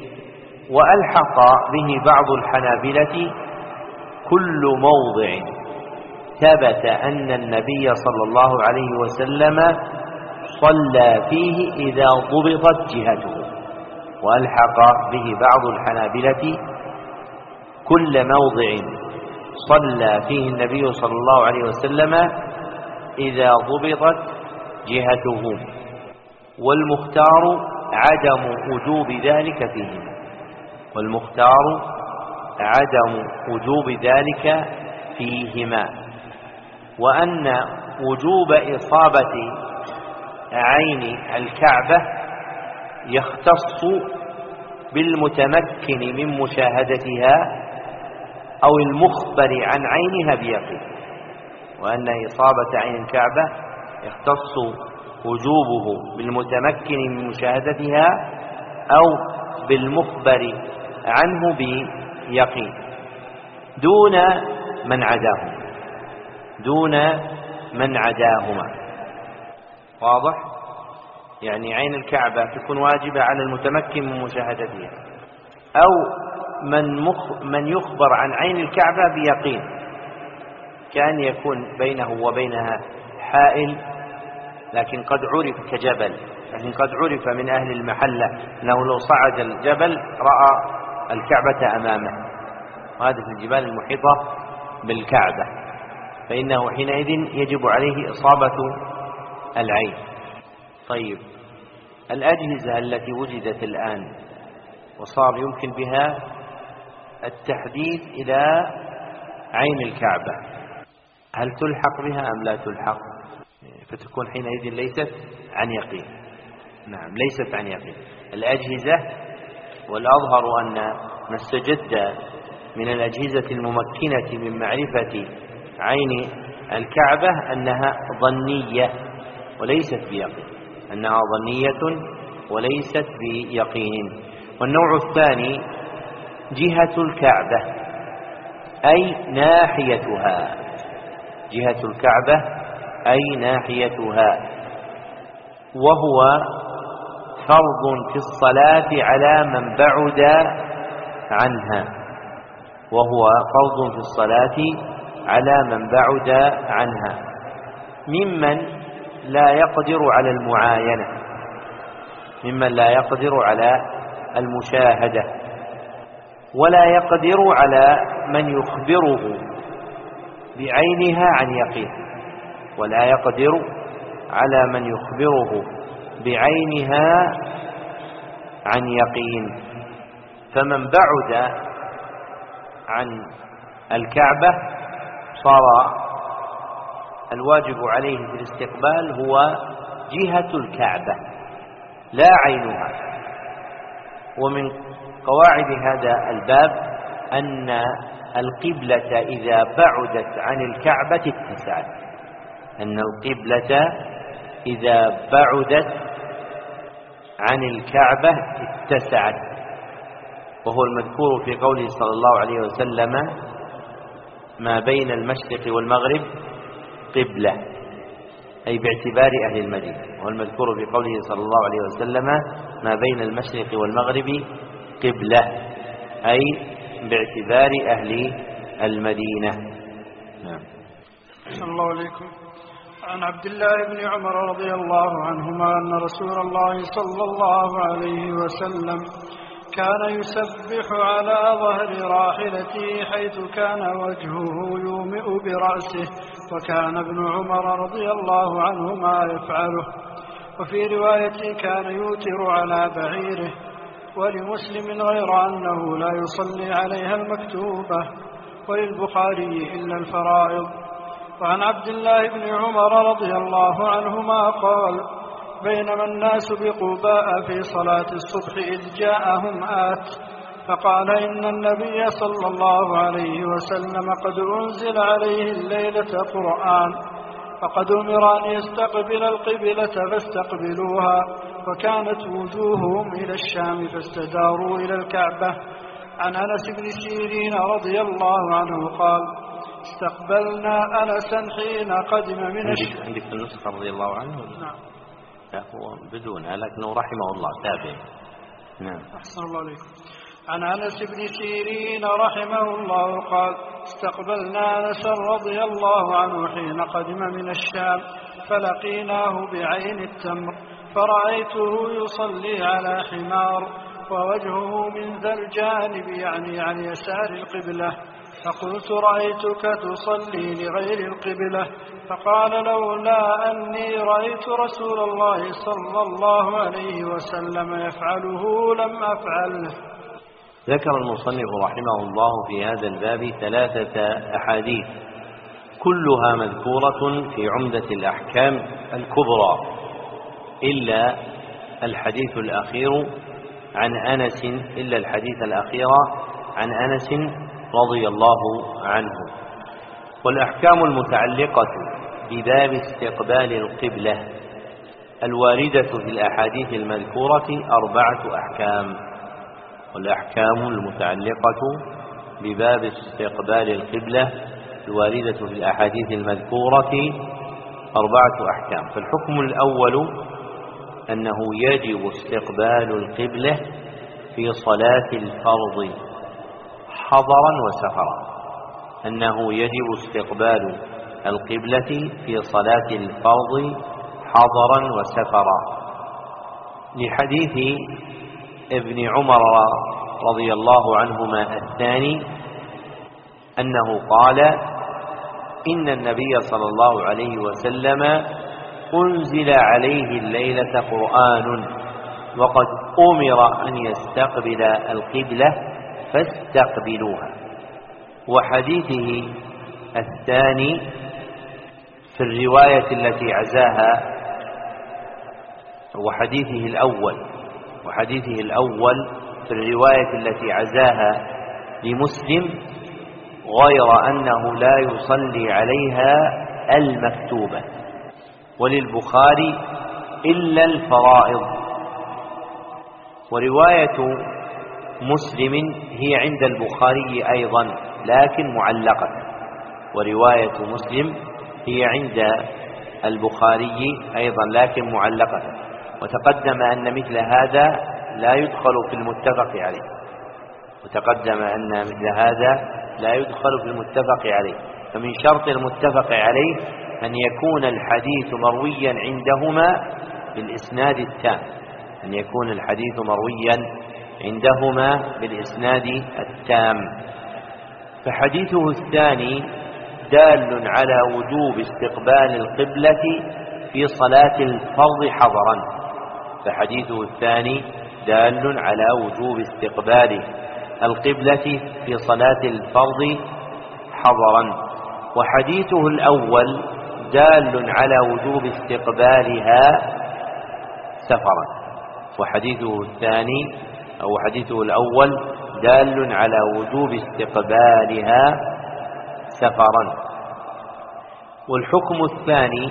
Speaker 2: وألحق به بعض الحنابلة كل موضع ثبت أن النبي صلى الله عليه وسلم صلى فيه إذا ضبطت جهته. وألحق به بعض الحنابلة كل موضع صلى فيه النبي صلى الله عليه وسلم إذا ضبطت جهته، والمختار عدم وجوب ذلك فيهما والمختار عدم وجوب ذلك فيهما وأن وجوب إصابة عين الكعبة يختص بالمتمكن من مشاهدتها أو المخبر عن عينها بيقين، وأن إصابة عين الكعبة يختص وجوبه بالمتمكن من مشاهدتها أو بالمخبر عنه بيقين دون من عداهما دون من عداهما واضح؟ يعني عين الكعبة تكون واجبة على المتمكن من مشاهدتها، أو من, مخ من يخبر عن عين الكعبة بيقين، كأن يكون بينه وبينها حائل لكن قد عرف كجبل، لكن قد عرف من أهل المحلة أنه لو صعد الجبل رأى الكعبة أمامه، وهذه في الجبال المحيطة بالكعبة، فإنه حينئذ يجب عليه إصابة العين. طيب، الأجهزة التي وجدت الآن وصار يمكن بها التحديد إلى عين الكعبة، هل تلحق بها أم لا تلحق؟ فتكون حينئذ ليست عن يقين. نعم، ليست عن يقين الأجهزة، والأظهر أن ما استجد من الأجهزة الممكنة من معرفة عين الكعبة أنها ظنية وليست بيقين أنها ظنية وليست بيقين. والنوع الثاني جهة الكعبة، أي ناحيتها جهة الكعبة أي ناحيتها، وهو فرض في الصلاة على من بعد عنها وهو فرض في الصلاة على من بعد عنها ممن لا يقدر على المعاينة ممن لا يقدر على المشاهدة، ولا يقدر على من يخبره بعينها عن يقين ولا يقدر على من يخبره بعينها عن يقين. فمن بعد عن الكعبة صار الواجب عليه في الاستقبال هو جهة الكعبة لا عينها. ومن قواعد هذا الباب أن القبلة إذا بعدت عن الكعبة اتسعت أن القبلة إذا بعدت عن الكعبة اتسعت وهو المذكور في قوله صلى الله عليه وسلم: ما بين المشرق والمغرب قبلة، أي باعتبار أهل المدينة. وهو المذكور في قوله صلى الله عليه وسلم: ما بين المشرق والمغرب قبلة، أي باعتبار أهل المدينة. نعم.
Speaker 1: صلى الله عليكم. عن عبد الله بن عمر رضي الله عنهما أن رسول الله صلى الله عليه وسلم كان يسبح على ظهر راحلته حيث كان وجهه يومئ برأسه، وكان ابن عمر رضي الله عنهما يفعله. وفي رواية كان يوتر على بعيره. ولمسلم غير أنه لا يصلي عليها المكتوبة. وللبخاري إلا الفرائض. وعن عبد الله بن عمر رضي الله عنهما قال: بينما الناس بقباء في صلاة الصبح إذ جاءهم آت فقال: إن النبي صلى الله عليه وسلم قد أنزل عليه الليلة قرآن، فقد أمر أن يستقبل القبلة فاستقبلوها، وكانت وجوههم إلى الشام فاستداروا إلى الكعبة. عن أنس بن سيرين رضي الله عنه قال: استقبلنا أنسا حين قدم من الشام.
Speaker 2: عندك في النسخة رضي الله عنه؟
Speaker 1: نعم.
Speaker 2: لا هو بدونها، لكنه رحمه الله تابع. نعم.
Speaker 1: أحسن الله عليكم. عن أنس بن سيرين رحمه الله قال: استقبلنا أنسا رضي الله عنه حين قدم من الشام، فلقيناه بعين التمر، فرأيته يصلي على حمار، ووجهه من ذا الجانب يعني عن يسار القبلة، فقلت: رأيتك تصلي لغير القبلة. فقال: لولا أني رأيت رسول الله صلى الله عليه وسلم يفعله لم أفعله.
Speaker 2: ذكر المصنف رحمه الله في هذا الباب ثلاثة أحاديث كلها مذكورة في عمدة الأحكام الكبرى، إلا الحديث الأخير عن أنس إلا الحديث الأخير عن أنس رضي الله عنه. والأحكام المتعلقة بباب استقبال القبلة الواردة في الأحاديث المذكورة أربعة أحكام. والأحكام المتعلقة بباب استقبال القبلة الواردة في الأحاديث المذكورة أربعة أحكام. فالحكم الأول أنه يجب استقبال القبلة في صلاة الفرض حضرا وسفرا، أنه يجب استقبال القبلة في صلاة الفرض حضرا وسفرا، لحديث ابن عمر رضي الله عنهما الثاني أنه قال: إن النبي صلى الله عليه وسلم أنزل عليه الليلة قرآن، وقد أمر أن يستقبل القبلة فاستقبلوها. وحديثه الثاني في الرواية التي عزاها وحديثه الأول وحديثه الأول في الرواية التي عزاها لمسلم، غير أنه لا يصلي عليها المكتوبة. وللبخاري إلا الفرائض. ورواية مسلم هي عند البخاري أيضا لكن معلقة، ورواية مسلم هي عند البخاري أيضا لكن معلقة. وتقدم أن مثل هذا لا يدخل في المتفق عليه وتقدم أن مثل هذا لا يدخل في المتفق عليه فمن شرط المتفق عليه أن يكون الحديث مرويا عندهما بالإسناد التام أن يكون الحديث مرويا عندهما بالإسناد التام. فحديثه الثاني دال على وجوب استقبال القبلة في صلاة الفرض حضرا فحديثه الثاني دال على وجوب استقبال القبلة في صلاة الفرض حضرا. وحديثه الأول دال على وجوب استقبالها سفرا وحديثه الثاني أو حديثه الأول دال على وجوب استقبالها سفرا. والحكم الثاني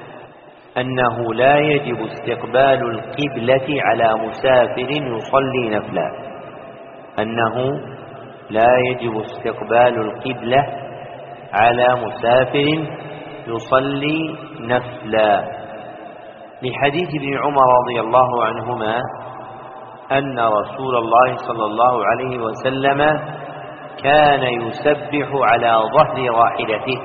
Speaker 2: أنه لا يجب استقبال القبلة على مسافر يصلي نفلا أنه لا يجب استقبال القبلة على مسافر يصلي نفلا لحديث ابن عمر رضي الله عنهما أن رسول الله صلى الله عليه وسلم كان يسبح على ظهر راحلته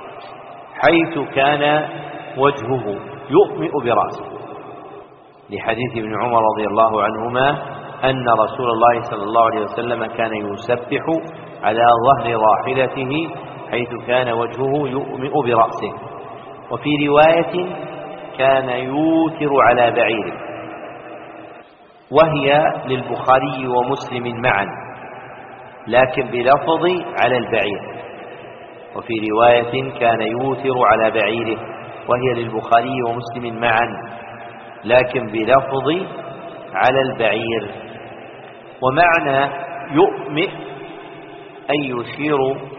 Speaker 2: حيث كان وجهه يؤمئ برأسه لحديث ابن عمر رضي الله عنهما أن رسول الله صلى الله عليه وسلم كان يسبح على ظهر راحلته حيث كان وجهه يؤمئ برأسه. وفي رواية كان يوتر على بعيره، وهي للبخاري ومسلم معا لكن بلفظ على البعير. وفي رواية كان يوتر على بعيره، وهي للبخاري ومسلم معا، لكن بلفظ على البعير. ومعنى يؤمئ أي يشير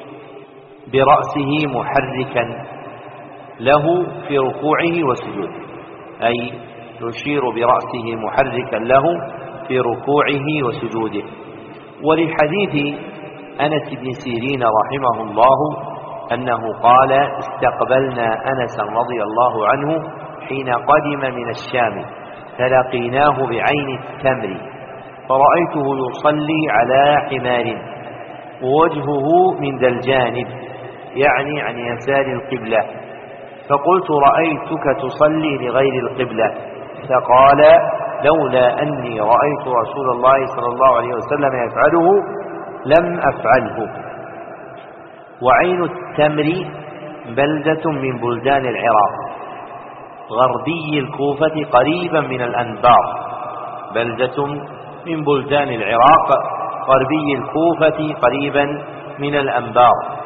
Speaker 2: برأسه محركا له في ركوعه وسجوده، أي يشير برأسه محركا له في ركوعه وسجوده. ولحديث أنس بن سيرين رحمه الله أنه قال: استقبلنا أنسا رضي الله عنه حين قدم من الشام فلقيناه بعين التمر فرأيته يصلي على حمار ووجهه من ذا الجانب، يعني عن يسار القبلة، فقلت: رأيتك تصلي لغير القبلة. فقال: لولا أني رأيت رسول الله صلى الله عليه وسلم يفعله لم أفعله. وعين التمر بلدة من بلدان العراق غربي الكوفة قريبا من الأنبار، بلدة من بلدان العراق غربي الكوفة قريبا من الأنبار.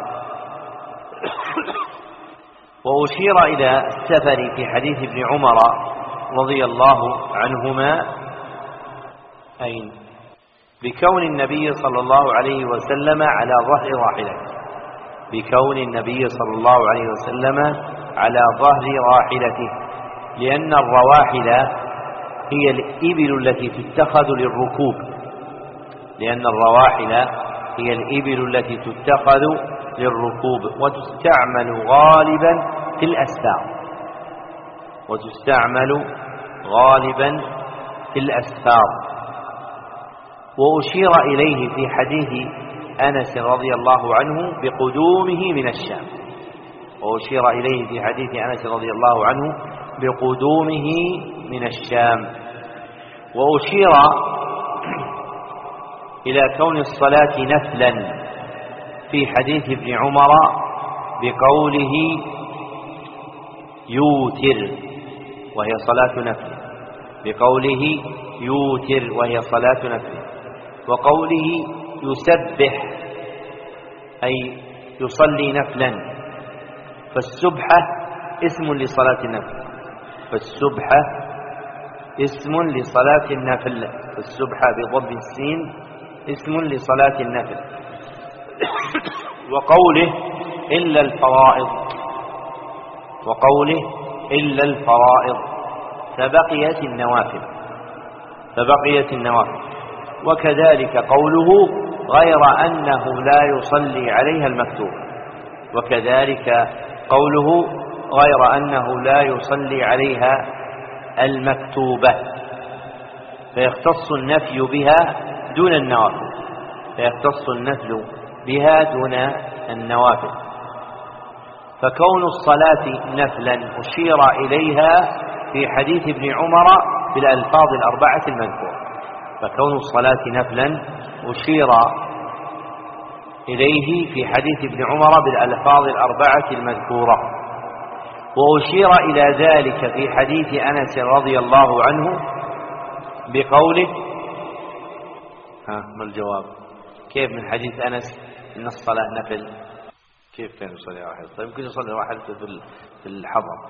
Speaker 2: وأشير إلى السفر في حديث ابن عمر رضي الله عنهما أين بكون النبي صلى الله عليه وسلم على ظهر راحلته، بكون النبي صلى الله عليه وسلم على ظهر راحلته، لأن الرواحل هي الإبل التي تتخذ للركوب، لأن الرواحل هي الإبل التي تتخذ للركوب وتستعمل غالبا في الأسفار، وتستعمل غالبا في الأسفار. وأشير إليه في حديث أنس رضي الله عنه بقدومه من الشام، وأشير إليه في حديث أنس رضي الله عنه بقدومه من الشام. وأشير إلى كون الصلاة نفلا في حديث ابن عمر بقوله يوتر وهي صلاة نفل، بقوله يوتر وهي صلاة نفل، وقوله يسبح أي يصلي نفلا. فالسبحة اسم لصلاة النفل، فالسبحة اسم لصلاة النفل، فالسبحة بضم السين اسم لصلاة النفل. وقوله إلا الفرائض، وقوله إلا الفرائض فبقيت النوافل، فبقيت النوافل. وكذلك قوله غير أنه لا يصلي عليها المكتوب، وكذلك قوله غير أنه لا يصلي عليها المكتوبة، فيختص النفي بها دون النوافل، فيختص النفل بها دون النوافل. فكون الصلاة نفلا أشير إليها في حديث ابن عمر بالألفاظ الأربعة المذكورة، فكون الصلاة نفلا أشير إليه في حديث ابن عمر بالألفاظ الأربعة المذكورة. وأشير إلى ذلك في حديث أنس رضي الله عنه بقوله ها ما الجواب؟ كيف من حديث أنس إن الصلاة نفل؟ كيف كان يصلي واحد؟ طيب يمكن يصلي واحد في الحضر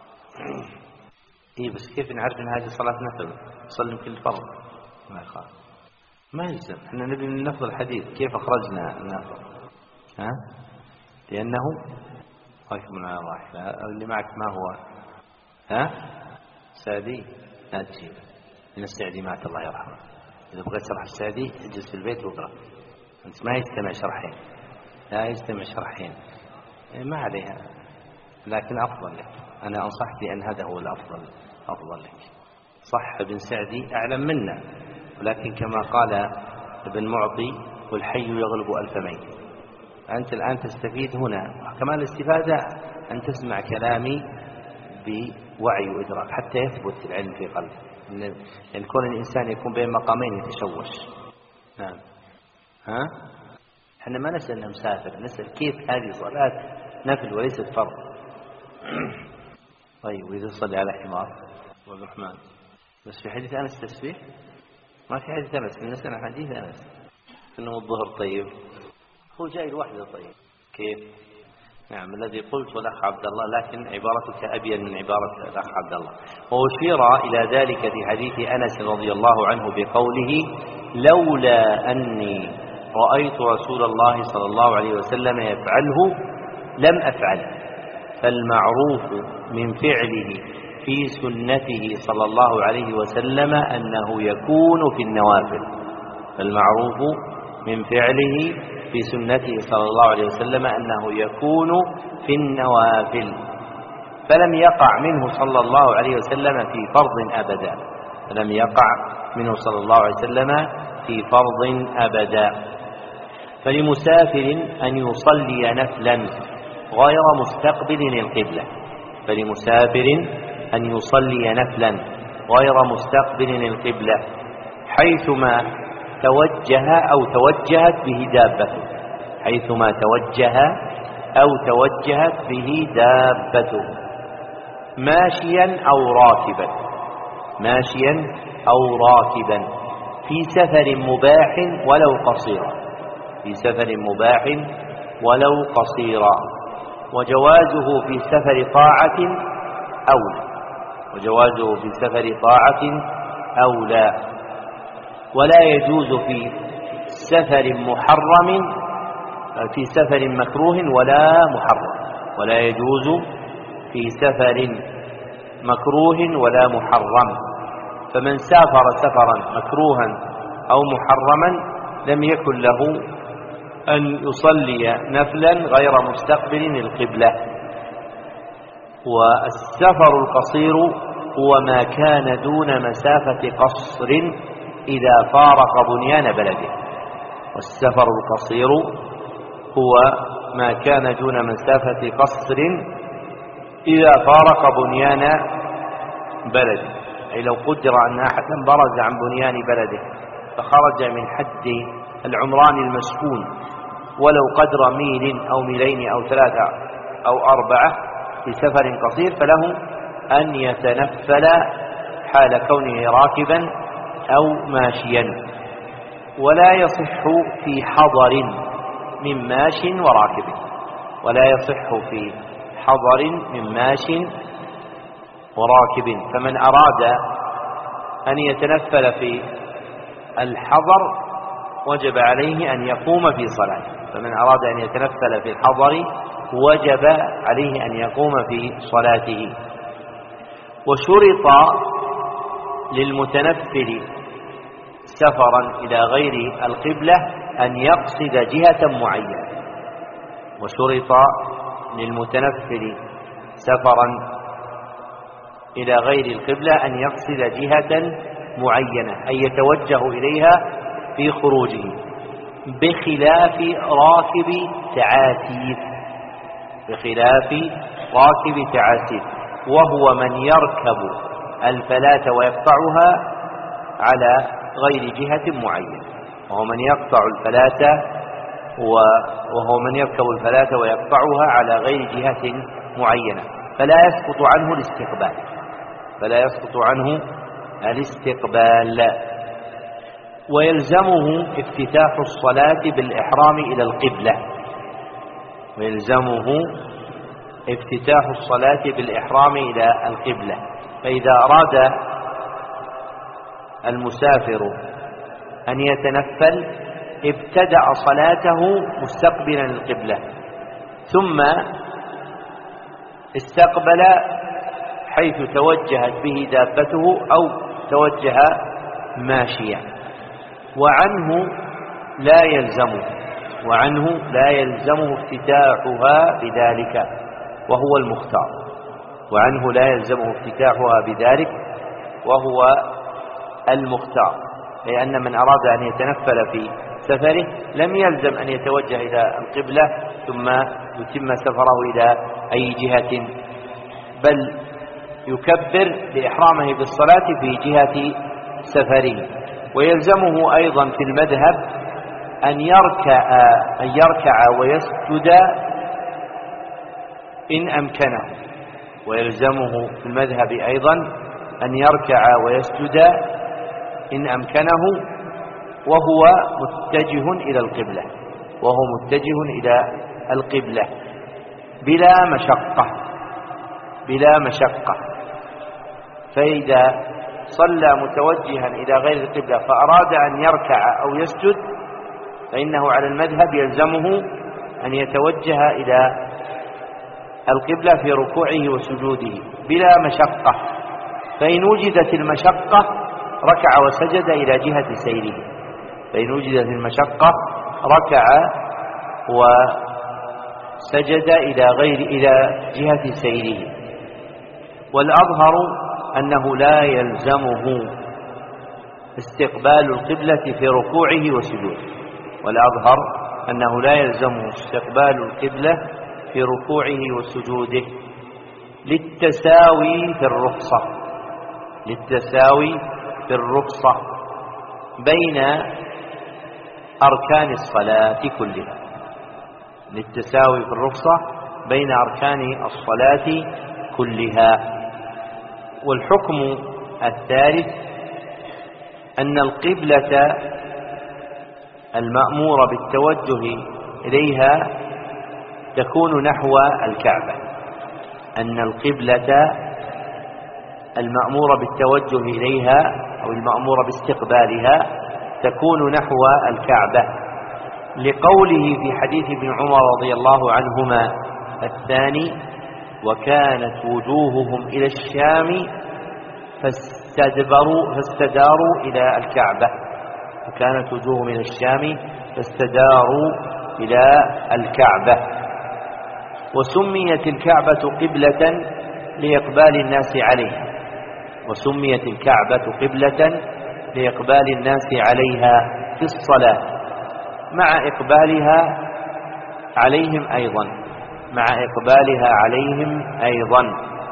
Speaker 2: إيه، بس كيف نعرف إن هذه صلاة نفل؟ يصلي يمكن الفرض ما يخاف، ما يلزم. احنا نبي نفض الحديث، كيف أخرجنا النفل؟ ها؟ لأنه راكب من الراحلة اللي معك ما هو ها؟ سادي لا تجيب من السعدي مات الله يرحمه، إذا بغيت شرح السعدي اجلس في البيت واقرأ، أنت ما يستمع شرحين، لا يستمع شرحين ما عليها، لكن أفضل لك، أنا أنصحك بأن هذا هو الأفضل، أفضل لك. صح ابن سعدي أعلم منا، ولكن كما قال ابن معطي والحي يغلب ألف ميت. أنت الآن تستفيد هنا، كمان الاستفادة أن تسمع كلامي بوعي وإدراك حتى يثبت العلم في قلبك، لأن كون الإنسان يكون بين مقامين يتشوش. نعم ها؟ احنا ما نسأل مسافر، نسأل كيف هذه صلاة نفل وليست فرض. طيب وإذا صلي على حمار والرحمن، بس في حديث أنس تسبيح؟ ما في حديث أنس، نسأل عن حديث أنس. إنه الظهر طيب، هو جاي لوحده طيب كيف؟ نعم الذي قلت الأخ عبد الله، لكن عبارتك أبين من عبارة الأخ عبد الله. وأشير إلى ذلك في حديث أنس رضي الله عنه بقوله: لولا أني رأيت رسول الله صلى الله عليه وسلم يفعله لم أفعل. فالمعروف من فعله في سنته صلى الله عليه وسلم أنه يكون في النوافل. فالمعروف من فعله في سنته صلى الله عليه وسلم أنه يكون في النوافل، فلم يقع منه صلى الله عليه وسلم في فرض أبدا. فلم يقع منه صلى الله عليه وسلم في فرض أبدا. فلمسافر أن يصلي نفلا غير مستقبل القبلة. فلمسافر أن يصلي نفلا غير مستقبل القبلة حيثما توجه أو توجهت به دابته. حيثما توجه أو توجهت به دابته ماشيا أو راكبا. ماشيا أو راكبا في سفر مباح ولو قصيرا. في سفر مباح ولو قصيرا. وجوازه في سفر طاعة أولى. وجوازه في سفر طاعة أولى. ولا يجوز في سفر محرم في سفر مكروه ولا محرم. ولا يجوز في سفر مكروه ولا محرم. فمن سافر سفرا مكروها أو محرما لم يكن له أن يصلي نفلا غير مستقبل القبلة. والسفر القصير هو ما كان دون مسافة قصر إذا فارق بنيان بلده. والسفر القصير هو ما كان دون مسافة قصر إذا فارق بنيان بلده. أي لو قدر أن أحدا برز عن بنيان بلده فخرج من حد العمران المسكون ولو قدر ميل أو ميلين أو ثلاثة أو أربعة في سفر قصير فله أن يتنفل حال كونه راكبا أو ماشيا. ولا يصح في حضر من ماش وراكب. ولا يصح في حضر من ماش وراكب. فمن أراد أن يتنفل في الحضر وجب عليه أن يقوم في صلاته. فمن أراد أن يتنفل في الحضر وجب عليه أن يقوم في صلاته. وشرط للمتنفل سفرا إلى غير القبلة أن يقصد جهة معينة. وشرط للمتنفل سفرا إلى غير القبلة أن يقصد جهة معينة أن يتوجه إليها في خروجه، بخلاف راكب تعاسيف. بخلاف راكب تعاسيف وهو من يركب الفلاة ويقطعها على غير جهة معينة. وهو من يقطع الفلاة وهو من يركب الفلاة ويقطعها على غير جهة معينة فلا يسقط عنه الاستقبال. فلا يسقط عنه الاستقبال. ويلزمه افتتاح الصلاة بالإحرام إلى القبلة. ويلزمه افتتاح الصلاة بالإحرام إلى القبلة. فإذا أراد المسافر أن يتنفل ابتدأ صلاته مستقبلا القبلة ثم استقبل حيث توجهت به دابته أو توجه ماشيا. وعنه لا يلزمه وعنه لا يلزمه افتتاحها بذلك وهو المختار. وعنه لا يلزمه افتتاحها بذلك وهو المختار. لأن من أراد أن يتنفل في سفره لم يلزم أن يتوجه إلى القبلة ثم يتم سفره إلى أي جهة، بل يكبر لإحرامه بالصلاة في جهة سفره. ويلزمه أيضا في المذهب أن يركع, أن يركع ويسجد إن أمكنه. ويلزمه في المذهب أيضا أن يركع ويسجد إن أمكنه وهو متجه إلى القبلة وهو متجه إلى القبلة بلا مشقة بلا مشقة فإذا صلى متوجها إلى غير القبلة فأراد أن يركع أو يسجد فإنه على المذهب يلزمه أن يتوجه إلى القبلة في ركوعه وسجوده بلا مشقة. فإن وجدت المشقة ركع وسجد إلى جهة سيره فإن وجدت المشقة ركع وسجد إلى غير إلى جهة سيره. والأظهر أنه لا يلزمه استقبال القبلة في ركوعه وسجوده والأظهر أنه لا يلزمه استقبال القبلة في ركوعه وسجوده للتساوي في الرخصة للتساوي في الرخصة بين أركان الصلاة كلها للتساوي في الرخصة بين أركان الصلاة كلها. والحكم الثالث أن القبلة المأمور بالتوجه إليها تكون نحو الكعبة أن القبلة المأمور بالتوجه إليها أو المأمور باستقبالها تكون نحو الكعبة لقوله في حديث ابن عمر رضي الله عنهما الثاني وكانت وجوههم إلى الشام فاستدبروا فاستداروا إلى الكعبة وكانت وجوههم إلى الشام فاستداروا إلى الكعبة. وسميت الكعبة قبلة لإقبال الناس عليها وسميت الكعبة قبلة لإقبال الناس عليها في الصلاة مع إقبالها عليهم أيضا مع إقبالها عليهم أيضا.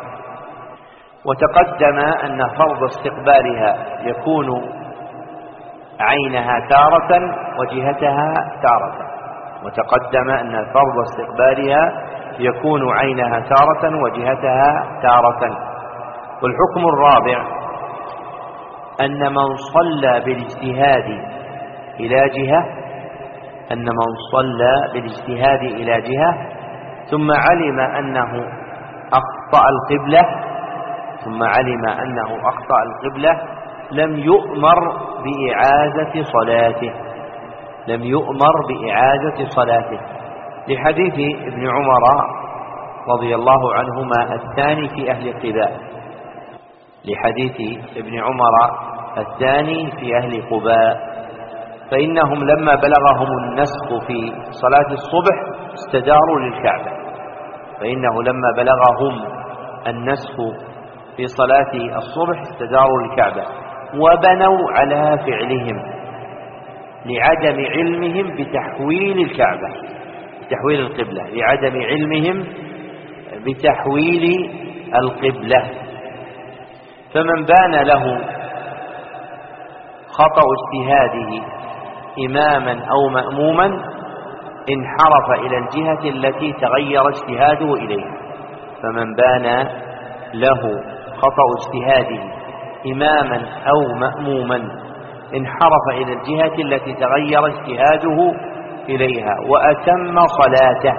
Speaker 2: وتقدم أن فرض استقبالها يكون عينها تارة وجهتها تارة وتقدم أن فرض استقبالها يكون عينها تارة وجهتها تارة. والحكم الرابع أن من صلى بالاجتهاد إلى جهة أن من صلى بالاجتهاد إلى جهة ثم علم أنه أخطأ القبلة ثم علم أنه أخطأ القبلة لم يؤمر بإعادة صلاته لم يؤمر بإعادة صلاته لحديث ابن عمر رضي الله عنهما الثاني في أهل قباء لحديث ابن عمر الثاني في أهل قباء فإنهم لما بلغهم النسخ في صلاة الصبح استداروا للكعبة فإنه لما بلغهم النسخ في صلاة الصبح استداروا للكعبة وبنوا على فعلهم لعدم علمهم بتحويل الكعبة بتحويل القبلة لعدم علمهم بتحويل القبلة. فمن بان له خطأ اجتهاده إماما أو مأموما انحرف إلى الجهة التي تغير اجتهاده إليها فمن بان له خطأ اجتهاده إماما أو مأموما انحرف إلى الجهة التي تغير اجتهاده إليها وأتم صلاته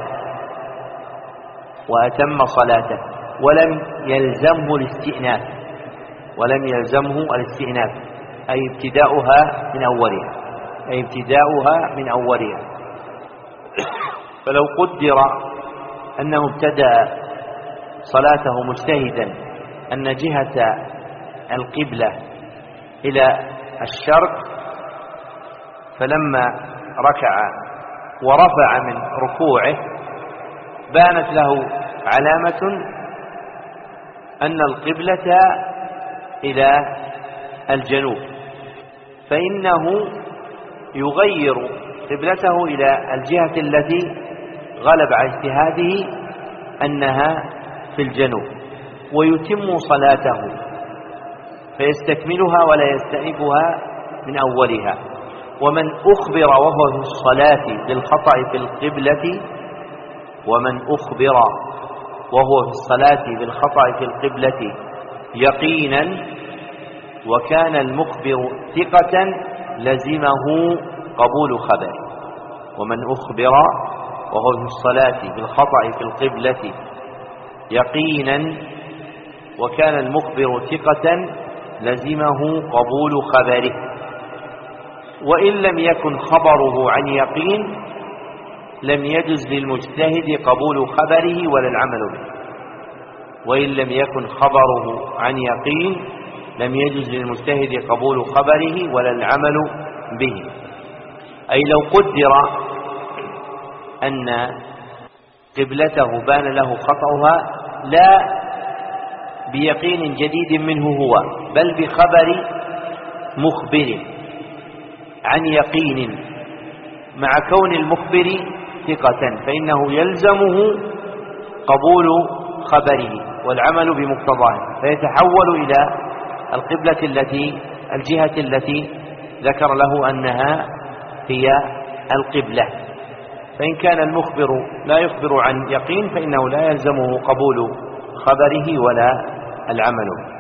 Speaker 2: وأتم صلاته ولم يلزمه الاستئناف ولم يلزمه الاستئناف أي ابتداؤها من أولها أي ابتداؤها من أولها. فلو قدر أنه ابتدأ صلاته مجتهدا أن جهة القبلة إلى الشرق فلما ركع ورفع من ركوعه بانت له علامة أن القبلة إلى الجنوب فإنه يغير قبلته إلى الجهة التي غلب على اجتهاده أنها في الجنوب ويتم صلاته فيستكملها ولا يستأنفها من أولها. ومن أخبر وهو في الصلاة بالخطأ في القبلة ومن أخبر وهو في الصلاة بالخطأ في القبلة يقينا وكان المخبر ثقة لزمه قبول خبره. ومن أخبر وهو في الصلاة بالخطأ في القبلة يقينا وكان المخبر ثقة لزمه قبول خبره، وإن لم يكن خبره عن يقين لم يجز للمجتهد قبول خبره ولا العمل به. وإن لم يكن خبره عن يقين لم يجز للمجتهد قبول خبره ولا العمل به. أي لو قدر أن قبلته بان له خطأها لا بيقين جديد منه هو، بل بخبر مخبر عن يقين مع كون المخبر ثقة، فإنه يلزمه قبول خبره والعمل بمقتضاه، فيتحول إلى القبلة التي الجهة التي ذكر له أنها هي القبلة. فإن كان المخبر لا يخبر عن يقين فإنه لا يلزمه قبول خبره ولا العمل.